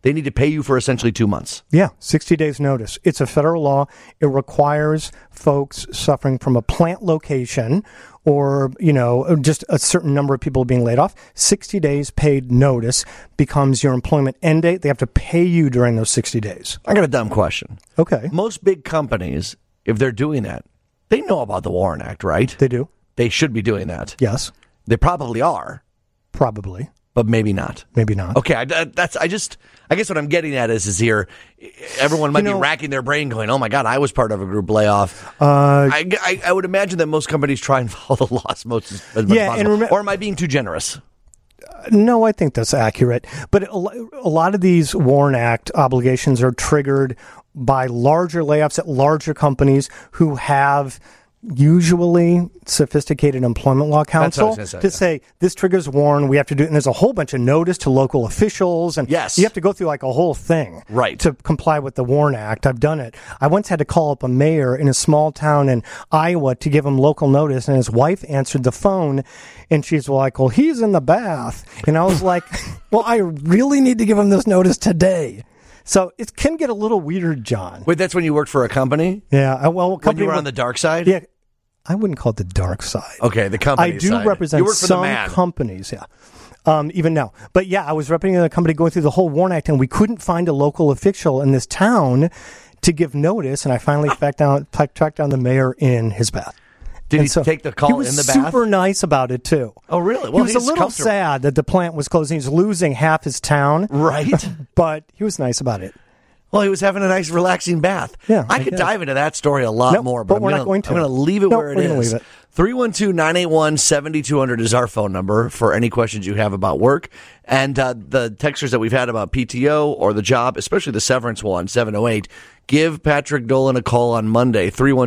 they need to pay you for essentially 2 months. Yeah, 60 days notice. It's a federal law. It requires folks suffering from a plant location or, just a certain number of people being laid off. 60 days paid notice becomes your employment end date. They have to pay you during those 60 days. I got a dumb question. Okay. Most big companies, if they're doing that, they know about the Warren Act, right? They do. They should be doing that. Yes. They probably are. Probably. But maybe not. Maybe not. Okay, I guess what I'm getting at is here, everyone might be racking their brain going, oh my God, I was part of a group layoff. I would imagine that most companies try and follow the laws as much as possible. Or am I being too generous? No, I think that's accurate. But a lot of these Warren Act obligations are triggered by larger layoffs at larger companies who have usually sophisticated employment law counsel to say this triggers Warren. We have to do it. And there's a whole bunch of notice to local officials. And yes, you have to go through like a whole thing to comply with the Warren Act. I've done it. I once had to call up a mayor in a small town in Iowa to give him local notice. And his wife answered the phone and she's like, well, he's in the bath. And I was like, well, I really need to give him this notice today. So it can get a little weird, John. Wait, that's when you worked for a company? Yeah. Well, when you were on the dark side? Yeah. I wouldn't call it the dark side. Okay, the company side. I do represent some companies, even now. But yeah, I was representing a company going through the whole Warren Act, and we couldn't find a local official in this town to give notice, and I finally tracked down the mayor in his bath. Did he take the call in the bath? He was super nice about it, too. Oh, really? Well, he was a little sad that the plant was closing. He was losing half his town. Right. But he was nice about it. Well, he was having a nice, relaxing bath. Yeah, I could dive into that story a lot more, but we're not going to. I'm going to leave it where it is. 312-981-7200 is our phone number for any questions you have about work. And the texters that we've had about PTO or the job, especially the severance one, 708, give Patrick Dolan a call on Monday,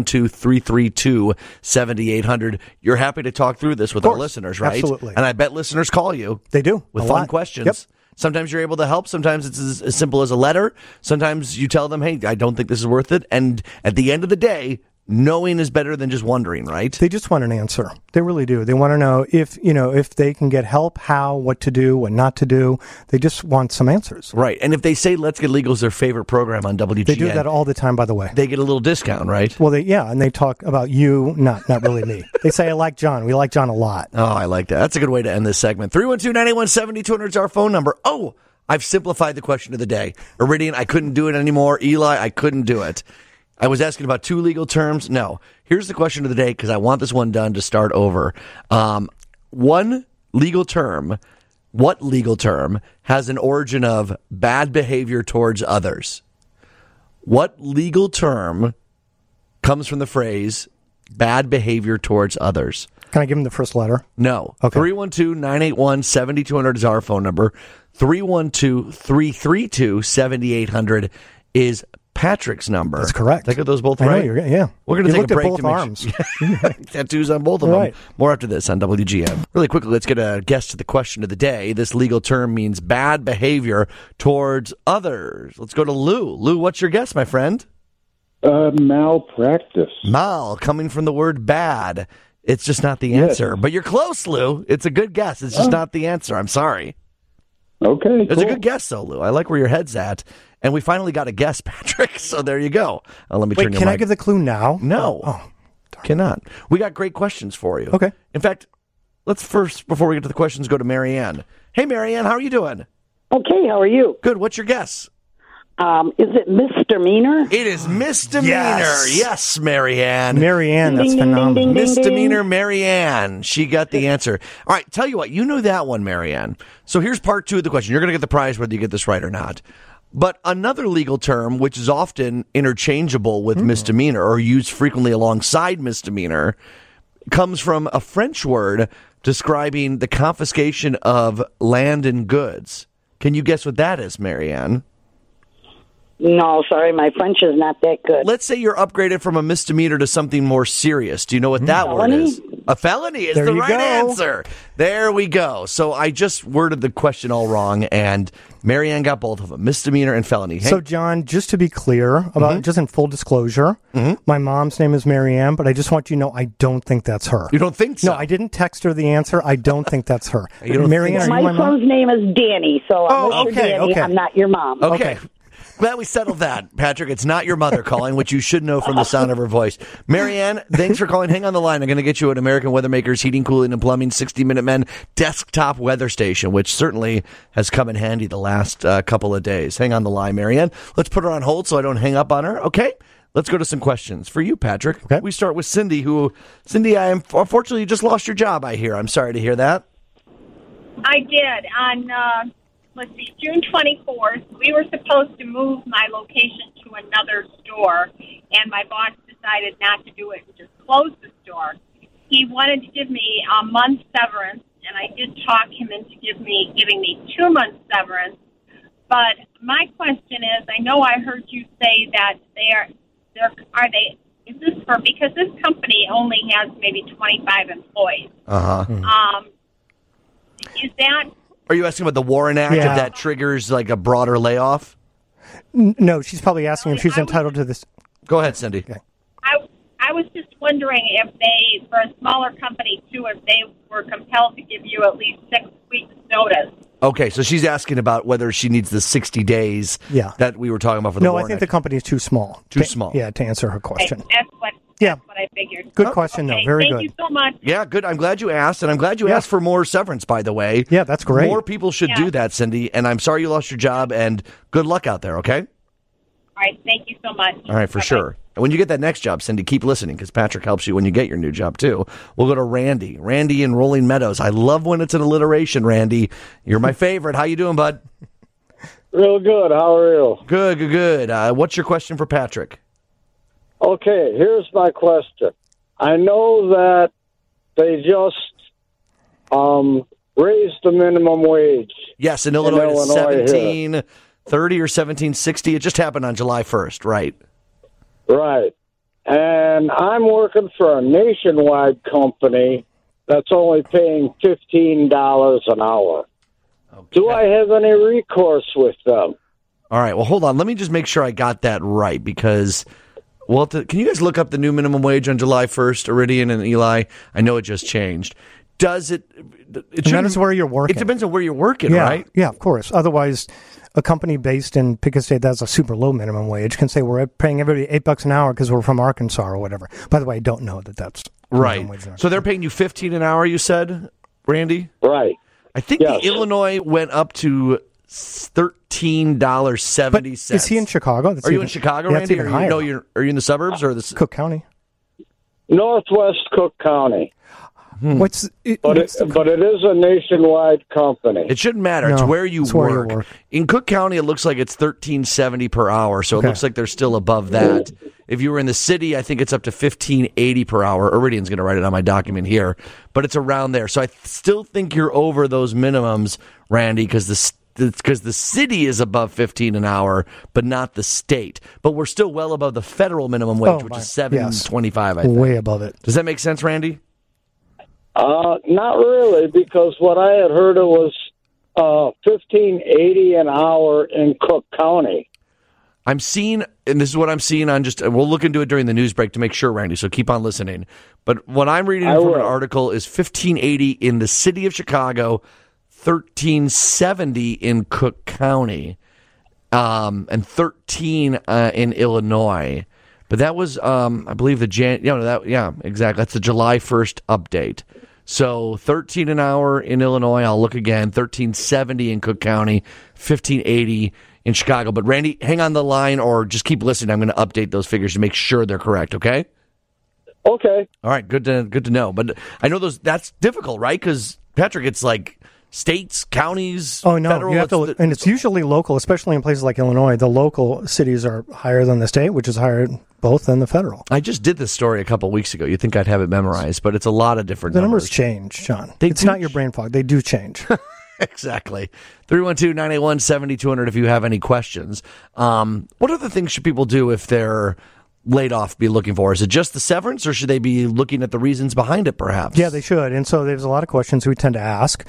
312-332-7800. You're happy to talk through this with our listeners, right? Absolutely. And I bet listeners call you. They do. With fun questions. Yep. Sometimes you're able to help. Sometimes it's as simple as a letter. Sometimes you tell them, hey, I don't think this is worth it. And at the end of the day, knowing is better than just wondering, right? They just want an answer. They really do. They want to know if they can get help, how, what to do, what not to do. They just want some answers. Right. And if they say Let's Get Legal is their favorite program on WGN. They do that all the time, by the way. They get a little discount, right? Well, and they talk about you, not really me. They say, I like John. We like John a lot. Oh, I like that. That's a good way to end this segment. 312-981-7200 is our phone number. Oh, I've simplified the question of the day. Iridian, I couldn't do it anymore. Eli, I couldn't do it. I was asking about 2 legal terms. No. Here's the question of the day because I want this one done to start over. One legal term, what legal term has an origin of bad behavior towards others? What legal term comes from the phrase bad behavior towards others? Can I give him the first letter? No. Okay. 312-981-7200 is our phone number. 312-332-7800 is Patrick's number. That's correct. Did I get those both right? Yeah. We're going to take a break both to arms. Tattoos on both of them. More after this on WGN. Really quickly, let's get a guess to the question of the day. This legal term means bad behavior towards others. Let's go to Lou. Lou, what's your guess, my friend? Malpractice. Mal, coming from the word bad. It's just not the answer. Yes. But you're close, Lou. It's a good guess. It's just not the answer. I'm sorry. Okay, It's a good guess, though, Lou. I like where your head's at. And we finally got a guess, Patrick. So there you go. Let me turn your can mic. I give the clue now? No. Oh, cannot. We got great questions for you. Okay. In fact, let's first, before we get to the questions, go to Marianne. Hey, Marianne, how are you doing? Okay, how are you? Good. What's your guess? Is it misdemeanor? It is misdemeanor. Yes, Marianne. Marianne, that's Ding, ding, phenomenal. ding, ding, Misdemeanor, Marianne. She got the answer. All right, tell you what, you know that one, Marianne. So here's part 2 of the question. You're going to get the prize whether you get this right or not. But another legal term, which is often interchangeable with misdemeanor or used frequently alongside misdemeanor, comes from a French word describing the confiscation of land and goods. Can you guess what that is, Marianne? No, sorry, my French is not that good. Let's say you're upgraded from a misdemeanor to something more serious. Do you know what that word Felony? is? A felony is There the you right go. answer. There we go. So I just worded the question all wrong, and Marianne got both of them, misdemeanor and felony. Hey, So, John, just to be clear about just in full disclosure, my mom's name is Marianne, but I just want you to know I don't think that's her. you don't think so? No, I didn't text her the answer. I don't think that's her. You don't Marianne, think are you My my mom? son's name is Danny, so Oh, unless okay, you're Danny, okay. I'm not your mom. Okay. Glad we settled that, Patrick. It's not your mother calling, which you should know from the sound of her voice. Marianne, thanks for calling. Hang on the line. I'm going to get you an American Weather Makers Heating, Cooling, and Plumbing 60-Minute Men desktop weather station, which certainly has come in handy the last couple of days. Hang on the line, Marianne. Let's put her on hold so I don't hang up on her, okay? Let's go to some questions for you, Patrick. Okay. We start with Cindy, Cindy, I am unfortunately you just lost your job, I hear. I'm sorry to hear that. I did. On, June 24th, we were supposed to move my location to another store, and my boss decided not to do it and just close the store. He wanted to give me a month's severance, and I did talk him into giving me 2 months severance. But my question is, I know I heard you say that is this for, because this company only has maybe 25 employees. Is that... Are you asking about the Warren Act, Yeah. if that triggers like a broader layoff? No, she's probably asking if she's entitled to this. Go ahead, Cindy. Okay. I was just wondering if they, for a smaller company too, if they were compelled to give you at least 6 weeks notice. Okay, so she's asking about whether she needs the 60 days Yeah. that we were talking about for the No, I Warren think Act. the company is too small. Too small. Yeah, to answer her question. That's what I figured. Good question, Okay, though. Very thank good. you so much. Yeah, good. I'm glad you asked, and I'm glad you asked for more severance, by the way. Yeah, that's great. More people should do that, Cindy, and I'm sorry you lost your job, and good luck out there, okay? All right, thank you so much. All right, for sure. And when you get that next job, Cindy, keep listening, because Patrick helps you when you get your new job, too. We'll go to Randy. Randy in Rolling Meadows. I love when it's an alliteration, Randy. You're my favorite. How you doing, bud? Real good. How are you? Good, good, good. What's your question for Patrick? Okay, here's my question. I know that they just raised the minimum wage. Yes, in Illinois, to Illinois $17.30 or $17.60. It just happened on July 1st, right? Right. And I'm working for a nationwide company that's only paying $15 an hour. Okay. Do I have any recourse with them? All right, well, hold on. Let me just make sure I got that right, because... Well, can you guys look up the new minimum wage on July 1st, Iridian and Eli? I know it just changed. Does it... It depends where you're working. It depends on where you're working, Yeah, right? yeah, of course. Otherwise, a company based in pick a state that has a super low minimum wage can say we're paying everybody $8 an hour because we're from Arkansas or whatever. By the way, I don't know that that's Right. minimum wage in So they're paying you $15 an hour, you said, Randy? Right. I think Yes. the Illinois went up to $13.70. But is he in Chicago? That's Are you even- in Chicago, yeah, it's Randy? even higher. Are you in the suburbs or the... Cook County. Northwest Cook County. What's But it is a nationwide company. It shouldn't matter. It's No, where you it's where you work. work. In Cook County, it looks like it's $13.70 per hour, so Okay. it looks like they're still above that. If you were in the city, I think it's up to $15.80 per hour. Iridian's going to write it on my document here, but it's around there. So I still think you're over those minimums, Randy, because the city is above $15 an hour, but not the state. But we're still well above the federal minimum wage, which is $7.25. I think. Way above it. Does that make sense, Randy? Not really, because what I had heard it was $15.80 an hour in Cook County. I'm seeing, and this is what I'm seeing on we'll look into it during the news break to make sure, Randy, so keep on listening. But what I'm reading from an article is $15.80 in the city of Chicago, $13.70 in Cook County, and $13 in Illinois. But that was, I believe, exactly. That's the July 1st update. So $13 an hour in Illinois. I'll look again. $13.70 in Cook County, $15.80 in Chicago. But Randy, hang on the line or just keep listening. I'm going to update those figures to make sure they're correct. Okay. Okay. All right. Good to know. But I know that's difficult, right? Because Patrick, it's like states, counties. Oh no, federal, you have to, and it's usually local, especially in places like Illinois. The local cities are higher than the state, which is higher both than the federal. I just did this story a couple weeks ago. You'd think I'd have it memorized, but it's a lot of different The numbers. numbers change, John. They It's do not your brain fog. They do change. Exactly. 312-981-7200 if you have any questions. What other things should people do if they're laid off be looking for? Is it just the severance, or should they be looking at the reasons behind it, perhaps? Yeah, they should. And so there's a lot of questions we tend to ask.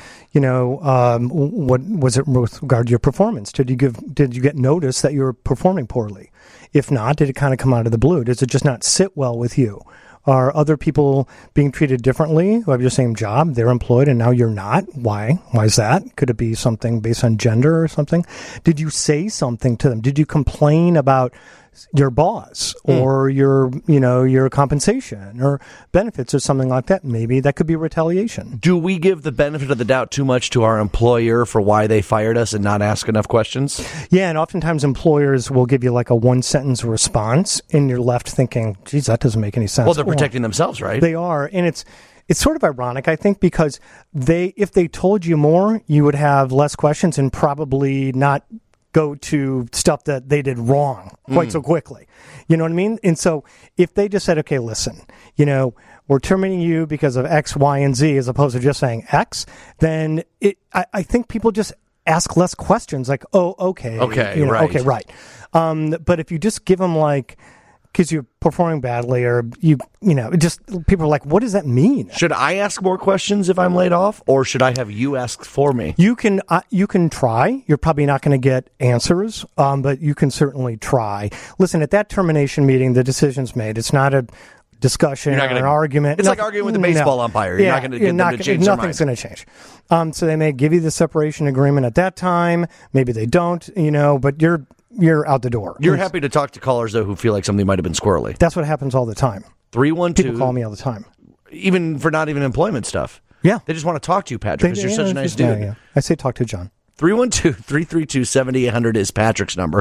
What was it with regard to your performance? Did you get notice that you were performing poorly? If not, did it kind of come out of the blue? Does it just not sit well with you? Are other people being treated differently who have your same job? They're employed and now you're not. Why? Why is that? Could it be something based on gender or something? Did you say something to them? Did you complain about your boss or your compensation or benefits or something like that? Maybe that could be retaliation. Do we give the benefit of the doubt too much to our employer for why they fired us and not ask enough questions? Yeah, and oftentimes employers will give you like a one-sentence response, and you're left thinking, geez, that doesn't make any sense. Well, they're protecting themselves, right? They are, and it's sort of ironic, I think, because if they told you more, you would have less questions and probably not go to stuff that they did wrong quite so quickly. You know what I mean? And so if they just said, okay, listen, we're terminating you because of X, Y, and Z, as opposed to just saying X, then I think people just ask less questions like, oh, okay. Right. Okay, right. But if you just give them like, because you're performing badly, or just people are like, what does that mean? Should I ask more questions if I'm laid off, or should I have you ask for me? You can try. You're probably not going to get answers, but you can certainly try. Listen, at that termination meeting, the decision's made. It's not a discussion or an argument. It's like arguing with the baseball umpire. You're not going to get them to change their mind. Nothing's going to change. So they may give you the separation agreement at that time. Maybe they don't. But you're out the door. You're happy to talk to callers, though, who feel like something might have been squirrely. That's what happens all the time. 312. People call me all the time. Even for not even employment stuff. Yeah. They just want to talk to you, Patrick, because you're such a nice dude. Yeah. I say talk to John. 312-332-7800 is Patrick's number.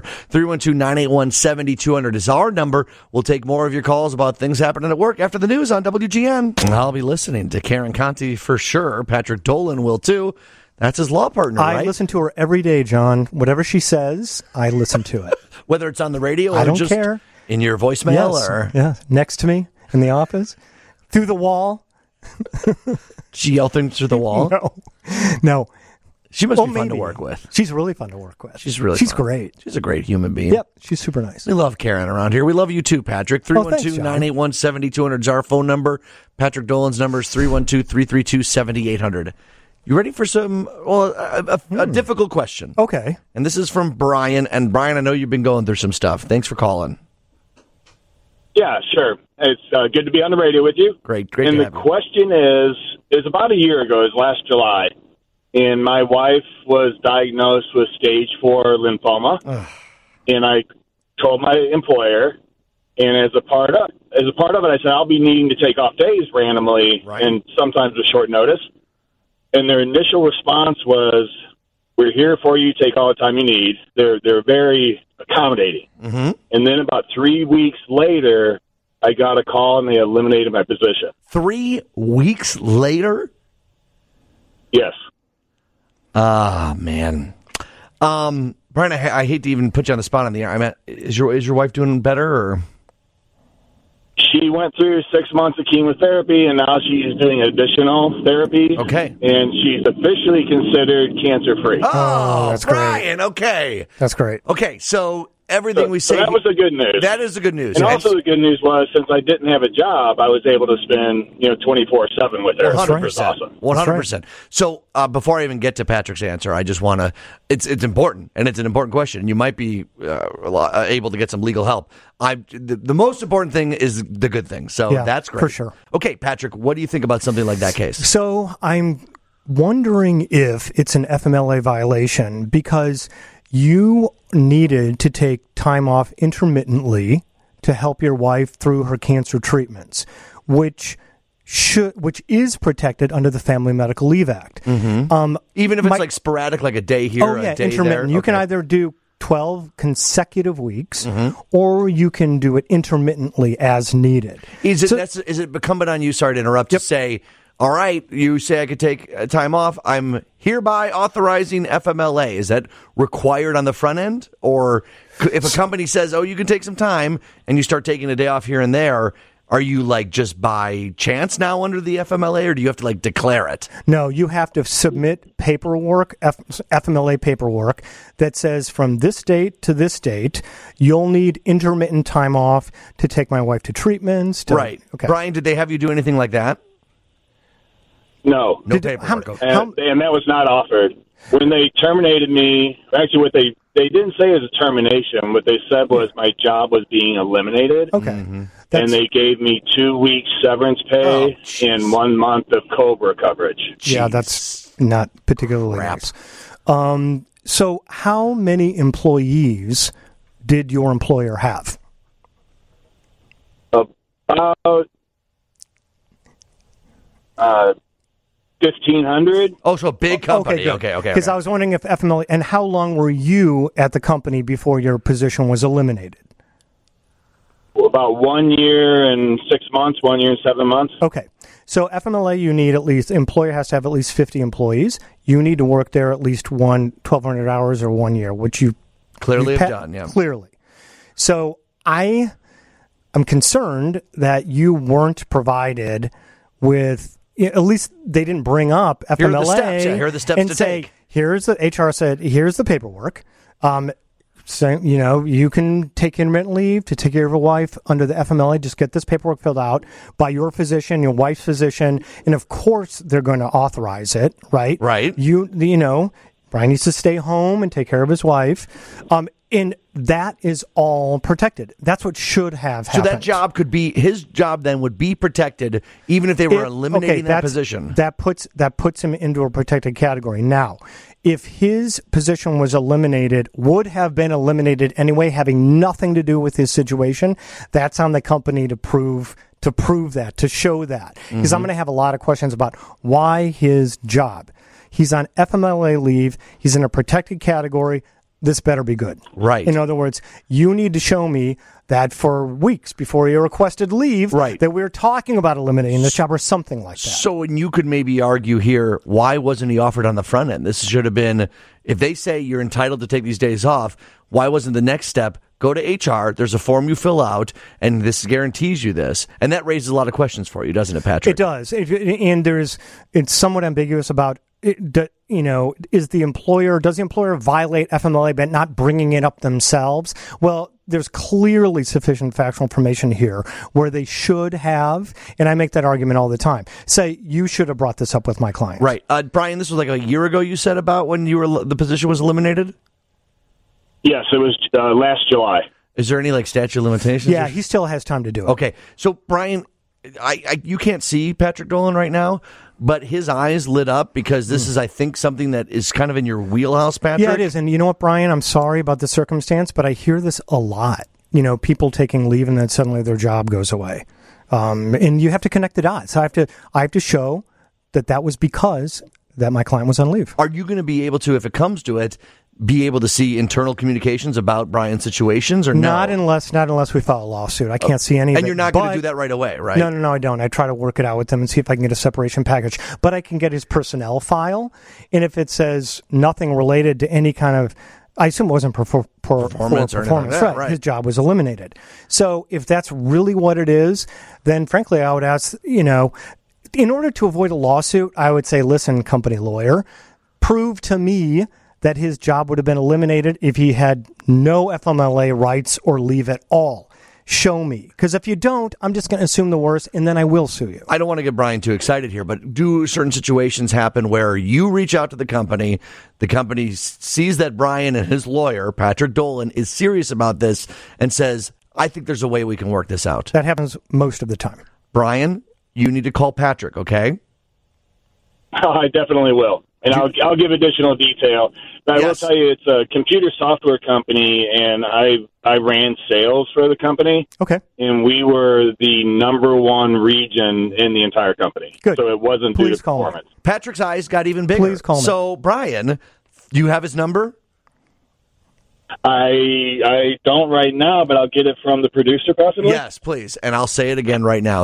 312-981-7200 is our number. We'll take more of your calls about things happening at work after the news on WGN. And I'll be listening to Karen Conti for sure. Patrick Dolan will, too. That's his law partner, right? I listen to her every day, John. Whatever she says, I listen to it. Whether it's on the radio or I don't just care. In your voicemail? Yes. Next to me in the office, through the wall. She yelled things through the wall? No. She must be fun to work with. She's really fun to work with. She's fun. Great. She's a great human being. Yep. She's super nice. We love Karen around here. We love you too, Patrick. 312-981-7200 is our phone number. Patrick Dolan's number is 312-332-7800. You ready for a difficult question? Okay. And this is from Brian. And Brian, I know you've been going through some stuff. Thanks for calling. Yeah, sure. It's good to be on the radio with you. Great. And the question is about a year ago, it was last July, and my wife was diagnosed with stage 4 lymphoma. And I told my employer, and as a part of it, I said I'll be needing to take off days randomly, and sometimes with short notice. And their initial response was, "We're here for you. Take all the time you need." They're very accommodating. Mm-hmm. And then about 3 weeks later, I got a call and they eliminated my position. 3 weeks later? Yes. Ah, man. Brian, I hate to even put you on the spot on the air. Is your wife doing better, or? She went through 6 months of chemotherapy, and now she's doing additional therapy. Okay. And she's officially considered cancer-free. Oh, that's Brian, great. Okay. That's great. Okay, so everything we say... So that was the good news. That is the good news. And also the good news was, since I didn't have a job, I was able to spend 24/7 with her. 100%. Which was awesome. 100%. So before I even get to Patrick's answer, I just want to... It's important, and it's an important question. You might be able to get some legal help. The most important thing is the good thing, so that's great. For sure. Okay, Patrick, what do you think about something like that case? So I'm wondering if it's an FMLA violation because you needed to take time off intermittently to help your wife through her cancer treatments, which is protected under the Family Medical Leave Act. Mm-hmm. Even if it's like sporadic, like a day here, a day intermittent. there? You can either do 12 consecutive weeks, or you can do it intermittently as needed. Is it incumbent on you, sorry to interrupt, to say, all right, you say I could take time off, I'm hereby authorizing FMLA. Is that required on the front end? Or if a company says, oh, you can take some time, and you start taking a day off here and there, Are you like just by chance now under the FMLA, or do you have to like declare it? No, you have to submit paperwork, FMLA paperwork, that says from this date to this date, you'll need intermittent time off to take my wife to treatments. Right. Okay. Brian, did they have you do anything like that? No. No paperwork. And that was not offered. When they terminated me, actually what they didn't say it was a termination. What they said was my job was being eliminated. Okay. Mm-hmm. And they gave me 2 weeks severance pay and 1 month of COBRA coverage. Yeah, that's not particularly nice. So how many employees did your employer have? About 1,500. Oh, so a big company. Okay. Because I was wondering if FMLA, and how long were you at the company before your position was eliminated? About 1 year and 6 months, 1 year and 7 months. Okay. So FMLA, you need at least, employer has to have at least 50 employees. You need to work there at least 1,200 hours or 1 year, which you clearly have done, yeah. Clearly. So I am concerned that you weren't provided with, at least they didn't bring up FMLA. Here are the steps. Yeah, here are the steps and to say, take. HR said, here's the paperwork. So, you can take intermittent leave to take care of your wife under the FMLA. Just get this paperwork filled out by your physician, your wife's physician, and of course they're going to authorize it, right? Right. Brian needs to stay home and take care of his wife, and that is all protected. That's what should have happened. So that job could be, his job then would be protected even if they were eliminating that position. That puts him into a protected category. Now, if his position was eliminated, would have been eliminated anyway, having nothing to do with his situation, that's on the company to prove that, to show that. Because I'm going to have a lot of questions about why his job. He's on FMLA leave. He's in a protected category. This better be good. Right. In other words, you need to show me that for weeks before you requested leave, right, that we're talking about eliminating this job or something like that. So, and you could maybe argue here, why wasn't he offered on the front end? This should have been, if they say you're entitled to take these days off, why wasn't the next step, go to HR, there's a form you fill out, and this guarantees you this. And that raises a lot of questions for you, doesn't it, Patrick? It does. And it's somewhat ambiguous about, does the employer violate FMLA by not bringing it up themselves? Well, there's clearly sufficient factual information here where they should have, and I make that argument all the time, say, you should have brought this up with my client. Right. Brian, this was like a year ago you said about when the position was eliminated? Yes, it was last July. Is there any statute of limitations? Yeah, he still has time to do it. Okay. So, Brian, you can't see Patrick Dolan right now, but his eyes lit up because this is, I think, something that is kind of in your wheelhouse, Patrick. Yeah, it is. And you know what, Brian? I'm sorry about the circumstance, but I hear this a lot. People taking leave and then suddenly their job goes away. And you have to connect the dots. I have to show that was because that my client was on leave. Are you going to be able to, if it comes to it, be able to see internal communications about Brian's situations, or no? Not unless we file a lawsuit. I can't see any of it. And you're not going to do that right away, right? No, I don't. I try to work it out with them and see if I can get a separation package. But I can get his personnel file, and if it says nothing related to any kind of, I assume it wasn't performance, right? His job was eliminated. So if that's really what it is, then frankly, I would ask, in order to avoid a lawsuit, I would say, listen, company lawyer, prove to me that his job would have been eliminated if he had no FMLA rights or leave at all. Show me. Because if you don't, I'm just going to assume the worst, and then I will sue you. I don't want to get Brian too excited here, but do certain situations happen where you reach out to the company sees that Brian and his lawyer, Patrick Dolan, is serious about this and says, I think there's a way we can work this out? That happens most of the time. Brian, you need to call Patrick, okay? I definitely will. And I'll give additional detail. But I will tell you, it's a computer software company, and I ran sales for the company. Okay. And we were the number one region in the entire company. Good. So it wasn't due to performance. Patrick's eyes got even bigger. Please call me. So, Brian, do you have his number? I don't right now, but I'll get it from the producer possibly. Yes, please. And I'll say it again right now.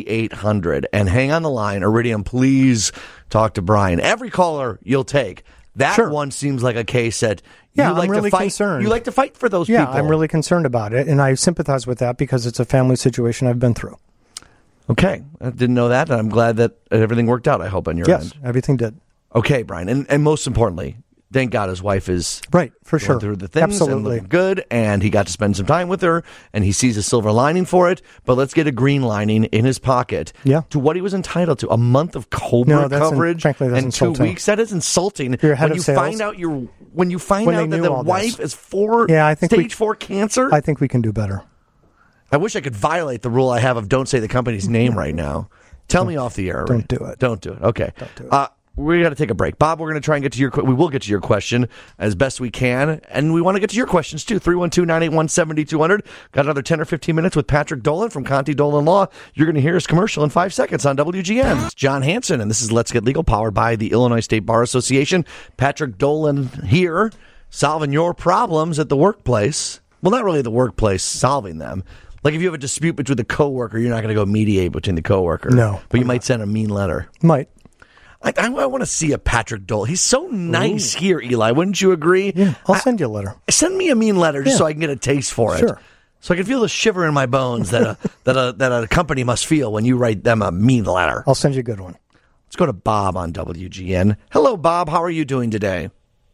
312-332-7800. And hang on the line. Iridium, please talk to Brian. Every caller you'll take. That Sure. one seems like a case that Yeah, you like I'm really to fight. concerned. You like to fight for those Yeah, people. I'm really concerned about it, and I sympathize with that because it's a family situation I've been through. Okay, I didn't know that, and I'm glad that everything worked out, I hope, on your Yes, end. everything did. Okay, Brian, and most importantly, thank God his wife is Right, for going sure. through the things and Absolutely. looking good, and he got to spend some time with her, and he sees a silver lining for it, but let's get a green lining in his pocket Yeah. to what he was entitled to. A month of Cobra No, that's coverage frankly, that's and 2 insulting. weeks. That is insulting. You're ahead when of you sales. find out when you find When out they that knew the all this. wife is stage 4 cancer. I think we can do better. I wish I could violate the rule I have of don't say the company's name right now. Tell me off the air. Don't do it. Don't do it. Okay. Don't do it. We got to take a break. Bob, we're going to try and get to your we will get to your question as best we can, and we want to get to your questions too. 312-981-7200. Got another 10 or 15 minutes with Patrick Dolan from Conti Dolan Law. You're going to hear his commercial in 5 seconds on WGN. It's John Hanson, and this is Let's Get Legal, powered by the Illinois State Bar Association. Patrick Dolan here, solving your problems at the workplace. Well, not really the workplace, solving them. Like if you have a dispute between the coworker, you're not going to go mediate between the coworker. No. But you might send a mean letter. Might. I want to see a Patrick Dolan. He's so nice here, Eli. Wouldn't you agree? Yeah, I'll send you a letter. Send me a mean letter just Yeah. so I can get a taste for it. Sure. So I can feel the shiver in my bones that a company must feel when you write them a mean letter. I'll send you a good one. Let's go to Bob on WGN. Hello, Bob. How are you doing today?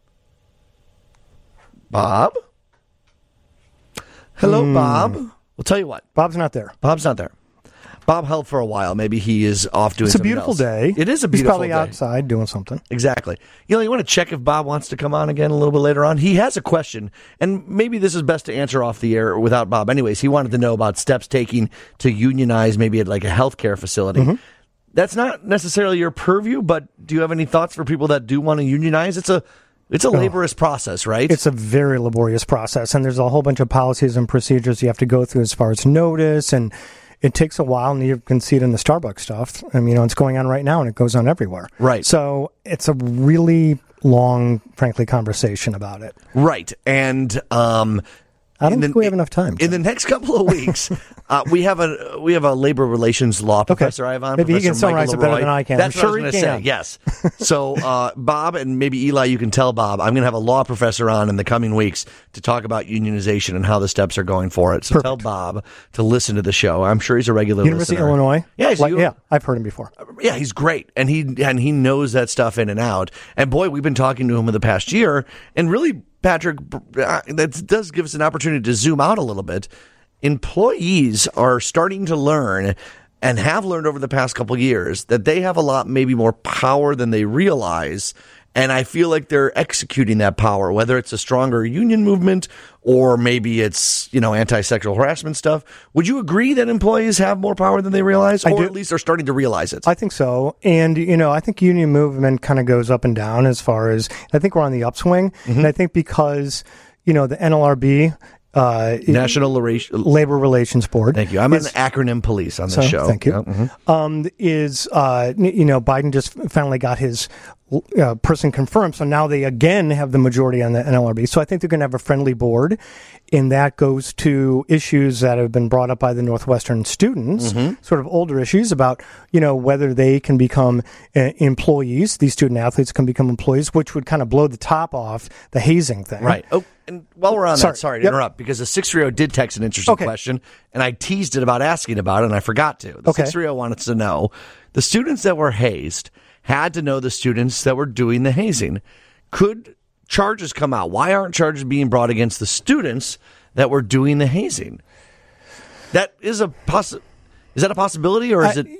Bob? Hello, Bob. We'll tell you what. Bob's not there. Bob's not there. Bob held for a while. Maybe he is off doing It's a something beautiful else. day. It is a He's beautiful probably day. outside doing something. Exactly. You want to check if Bob wants to come on again a little bit later on? He has a question, and maybe this is best to answer off the air without Bob. Anyways, he wanted to know about steps taking to unionize maybe at like a healthcare facility. Mm-hmm. That's not necessarily your purview, but do you have any thoughts for people that do want to unionize? It's a laborious process, right? It's a very laborious process, and there's a whole bunch of policies and procedures you have to go through as far as notice, and it takes a while, and you can see it in the Starbucks stuff. I mean, it's going on right now, and it goes on everywhere. Right. So it's a really long, frankly, conversation about it. Right. And I don't think we have enough time. In the next couple of weeks, we have a labor relations law professor I have on. Maybe he can Professor Michael summarize it better Leroy. than I can. That's I'm what sure I was he going to say. can. Yes. So Bob and maybe Eli, you can tell Bob I'm going to have a law professor on in the coming weeks to talk about unionization and how the steps are going for it. So Perfect. tell Bob to listen to the show. I'm sure he's a regular University listener. of Illinois? Yeah, Yeah, I've heard him before. Yeah, he's great, and he knows that stuff in and out. And boy, we've been talking to him in the past year, and really, Patrick, that does give us an opportunity to zoom out a little bit. Employees are starting to learn, and have learned over the past couple of years, that they have a lot, maybe more power than they realize. And I feel like they're executing that power, whether it's a stronger union movement or maybe it's, anti-sexual harassment stuff. Would you agree that employees have more power than they realize? Or do. at least are starting to realize it? I think so. And, I think union movement kind of goes up and down as far as, I think we're on the upswing. Mm-hmm. And I think because, the NLRB, National Labor Relations Board. Thank you. I'm an acronym police on this show. Thank you. Yeah, mhm. Biden just finally got his person confirmed, so now they again have the majority on the NLRB. So I think they're going to have a friendly board, and that goes to issues that have been brought up by the Northwestern students, sort of older issues about, whether they can become employees, these student athletes can become employees, which would kind of blow the top off the hazing thing. Right. Oh, and while we're on that, sorry to Yep. interrupt, because the 630 did text an interesting question, and I teased it about asking about it, and I forgot to. The 630 wanted to know, the students that were hazed had to know the students that were doing the hazing. Could charges come out? Why aren't charges being brought against the students that were doing the hazing? That is is that a possibility, or is it?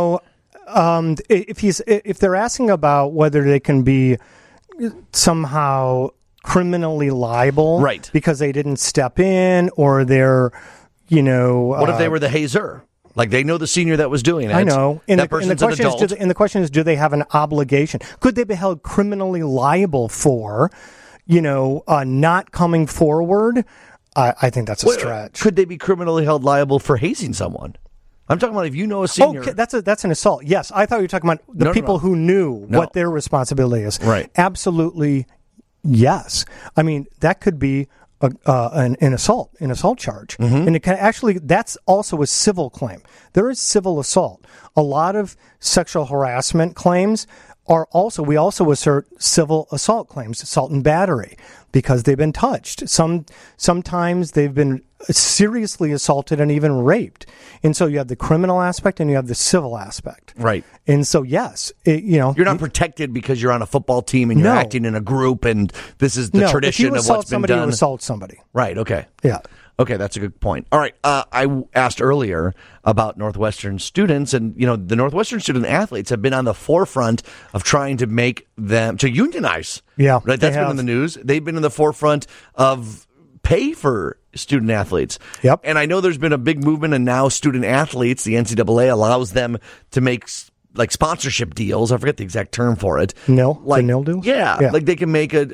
If they're asking about whether they can be somehow criminally liable, Right, because they didn't step in, or they're, what if they were the hazer? Like they know the senior that was doing it. I know. And that person's an adult. the question is, do they have an obligation? Could they be held criminally liable for, not coming forward? I think that's a stretch. Could they be criminally held liable for hazing someone? I'm talking about if you know a senior. Okay, that's an assault. Yes, I thought you were talking about the people who knew what their responsibility is. Right. Absolutely, yes. I mean, that could be an assault charge, and it can actually, that's also a civil claim. There is civil assault. A lot of sexual harassment claims we also assert civil assault claims, assault and battery, because they've been touched. Sometimes they've been seriously assaulted and even raped. And so you have the criminal aspect and you have the civil aspect. Right. And so, yes, you're not protected because you're on a football team and you're acting in a group and this is the tradition of what's been done. You assault somebody. Right. Okay. Yeah. Okay, that's a good point. All right, I asked earlier about Northwestern students, and the Northwestern student athletes have been on the forefront of trying to make them to unionize. Yeah, right. That's been in the news. They've been in the forefront of pay for student athletes. Yep. And I know there's been a big movement, and now student athletes, the NCAA allows them to make like sponsorship deals. I forget the exact term for it. Nil deals? Yeah, like they can make the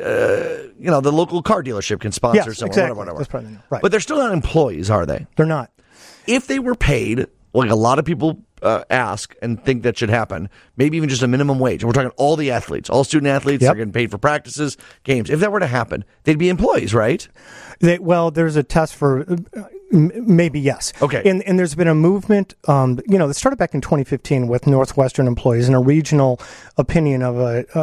local car dealership can sponsor someone, exactly. whatever. That's probably right. But they're still not employees, are they? They're not. If they were paid, like a lot of people ask and think that should happen, maybe even just a minimum wage. And we're talking all the athletes, all student athletes are getting paid for practices, games. If that were to happen, they'd be employees, right? There's a test for maybe yes. Okay. And there's been a movement, that started back in 2015 with Northwestern employees and a regional opinion of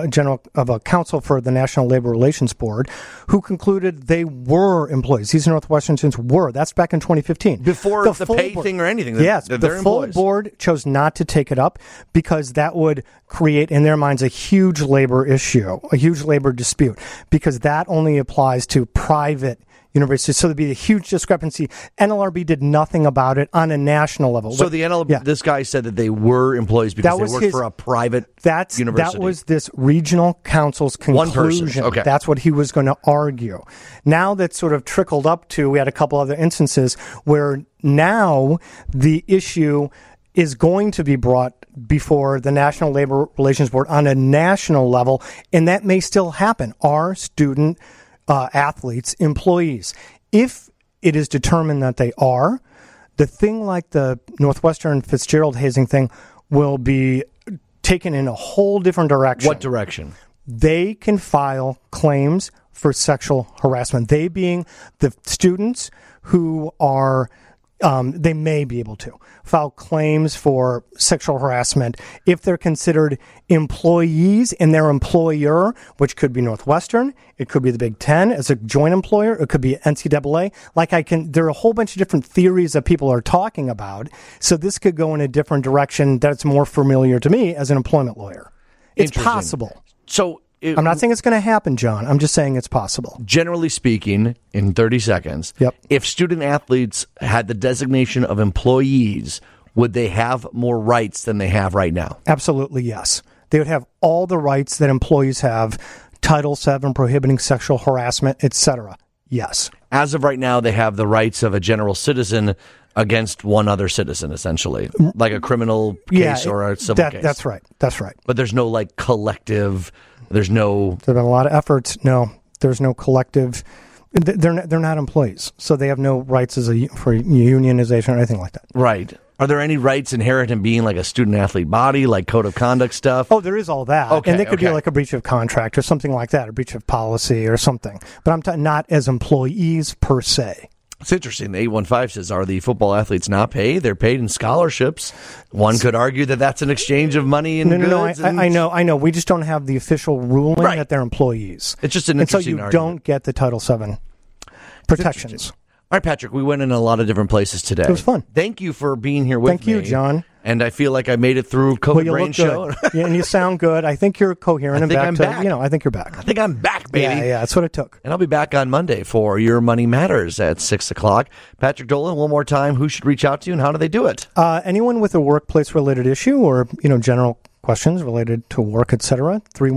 a council for the National Labor Relations Board who concluded they were employees. These Northwestern students were. That's back in 2015. Before the pay thing or anything. Yes. They're the full employees. board chose not to take it up because that would create, in their minds, a huge labor issue, a huge labor dispute, because that only applies to private universities. So there'd be a huge discrepancy. NLRB did nothing about it on a national level. So this guy said that they were employees because they worked for a private university. That was this regional council's conclusion. One person. Okay. That's what he was going to argue. Now that sort of trickled up to, we had a couple other instances where now the issue is going to be brought before the National Labor Relations Board on a national level, and that may still happen. Are student athletes employees? If it is determined that they are, the thing like the Northwestern Fitzgerald hazing thing will be taken in a whole different direction. What direction? They can file claims for sexual harassment. They being the students who are they may be able to file claims for sexual harassment if they're considered employees and their employer, which could be Northwestern, it could be the Big Ten as a joint employer, it could be NCAA. There are a whole bunch of different theories that people are talking about. So this could go in a different direction that's more familiar to me as an employment lawyer. It's possible. So I'm not saying it's going to happen, John. I'm just saying it's possible. Generally speaking, in 30 seconds, if student athletes had the designation of employees, would they have more rights than they have right now? Absolutely, yes. They would have all the rights that employees have, Title VII, prohibiting sexual harassment, etc. Yes. As of right now, they have the rights of a general citizen against one other citizen, essentially, like a criminal case or a civil case. That's right. That's right. But there's no collective. There's no. There've been a lot of efforts. No, there's no collective. They're not employees, so they have no rights for unionization or anything like that. Right. Are there any rights inherent in being like a student athlete body, like code of conduct stuff? Oh, there is all that. Okay, and they could be like a breach of contract or something like that, a breach of policy or something. But I'm not as employees per se. It's interesting. The 815 says, are the football athletes not paid? They're paid in scholarships. One could argue that that's an exchange of money and goods. No, I know. We just don't have the official ruling that they're employees. It's just an interesting argument. And so you don't get the Title VII protections. All right, Patrick, we went in a lot of different places today. It was fun. Thank you for being here with me. Thank you, John. And I feel like I made it through COVID Brain Show. Yeah, and you sound good. I think you're coherent. I think I'm back. I think you're back. I think I'm back, baby. Yeah, that's what it took. And I'll be back on Monday for Your Money Matters at 6 o'clock. Patrick Dolan, one more time, who should reach out to you and how do they do it? Anyone with a workplace-related issue or, general questions related to work, etc.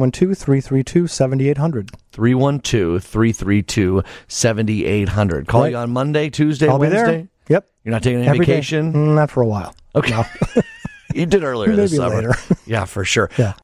312-332-7800. 312-332-7800. Call you on Monday, Tuesday, I'll Wednesday? Be there. Yep. You're not taking any vacation? Not for a while. Okay. No. You did earlier this summer. Later. Yeah, for sure. Yeah.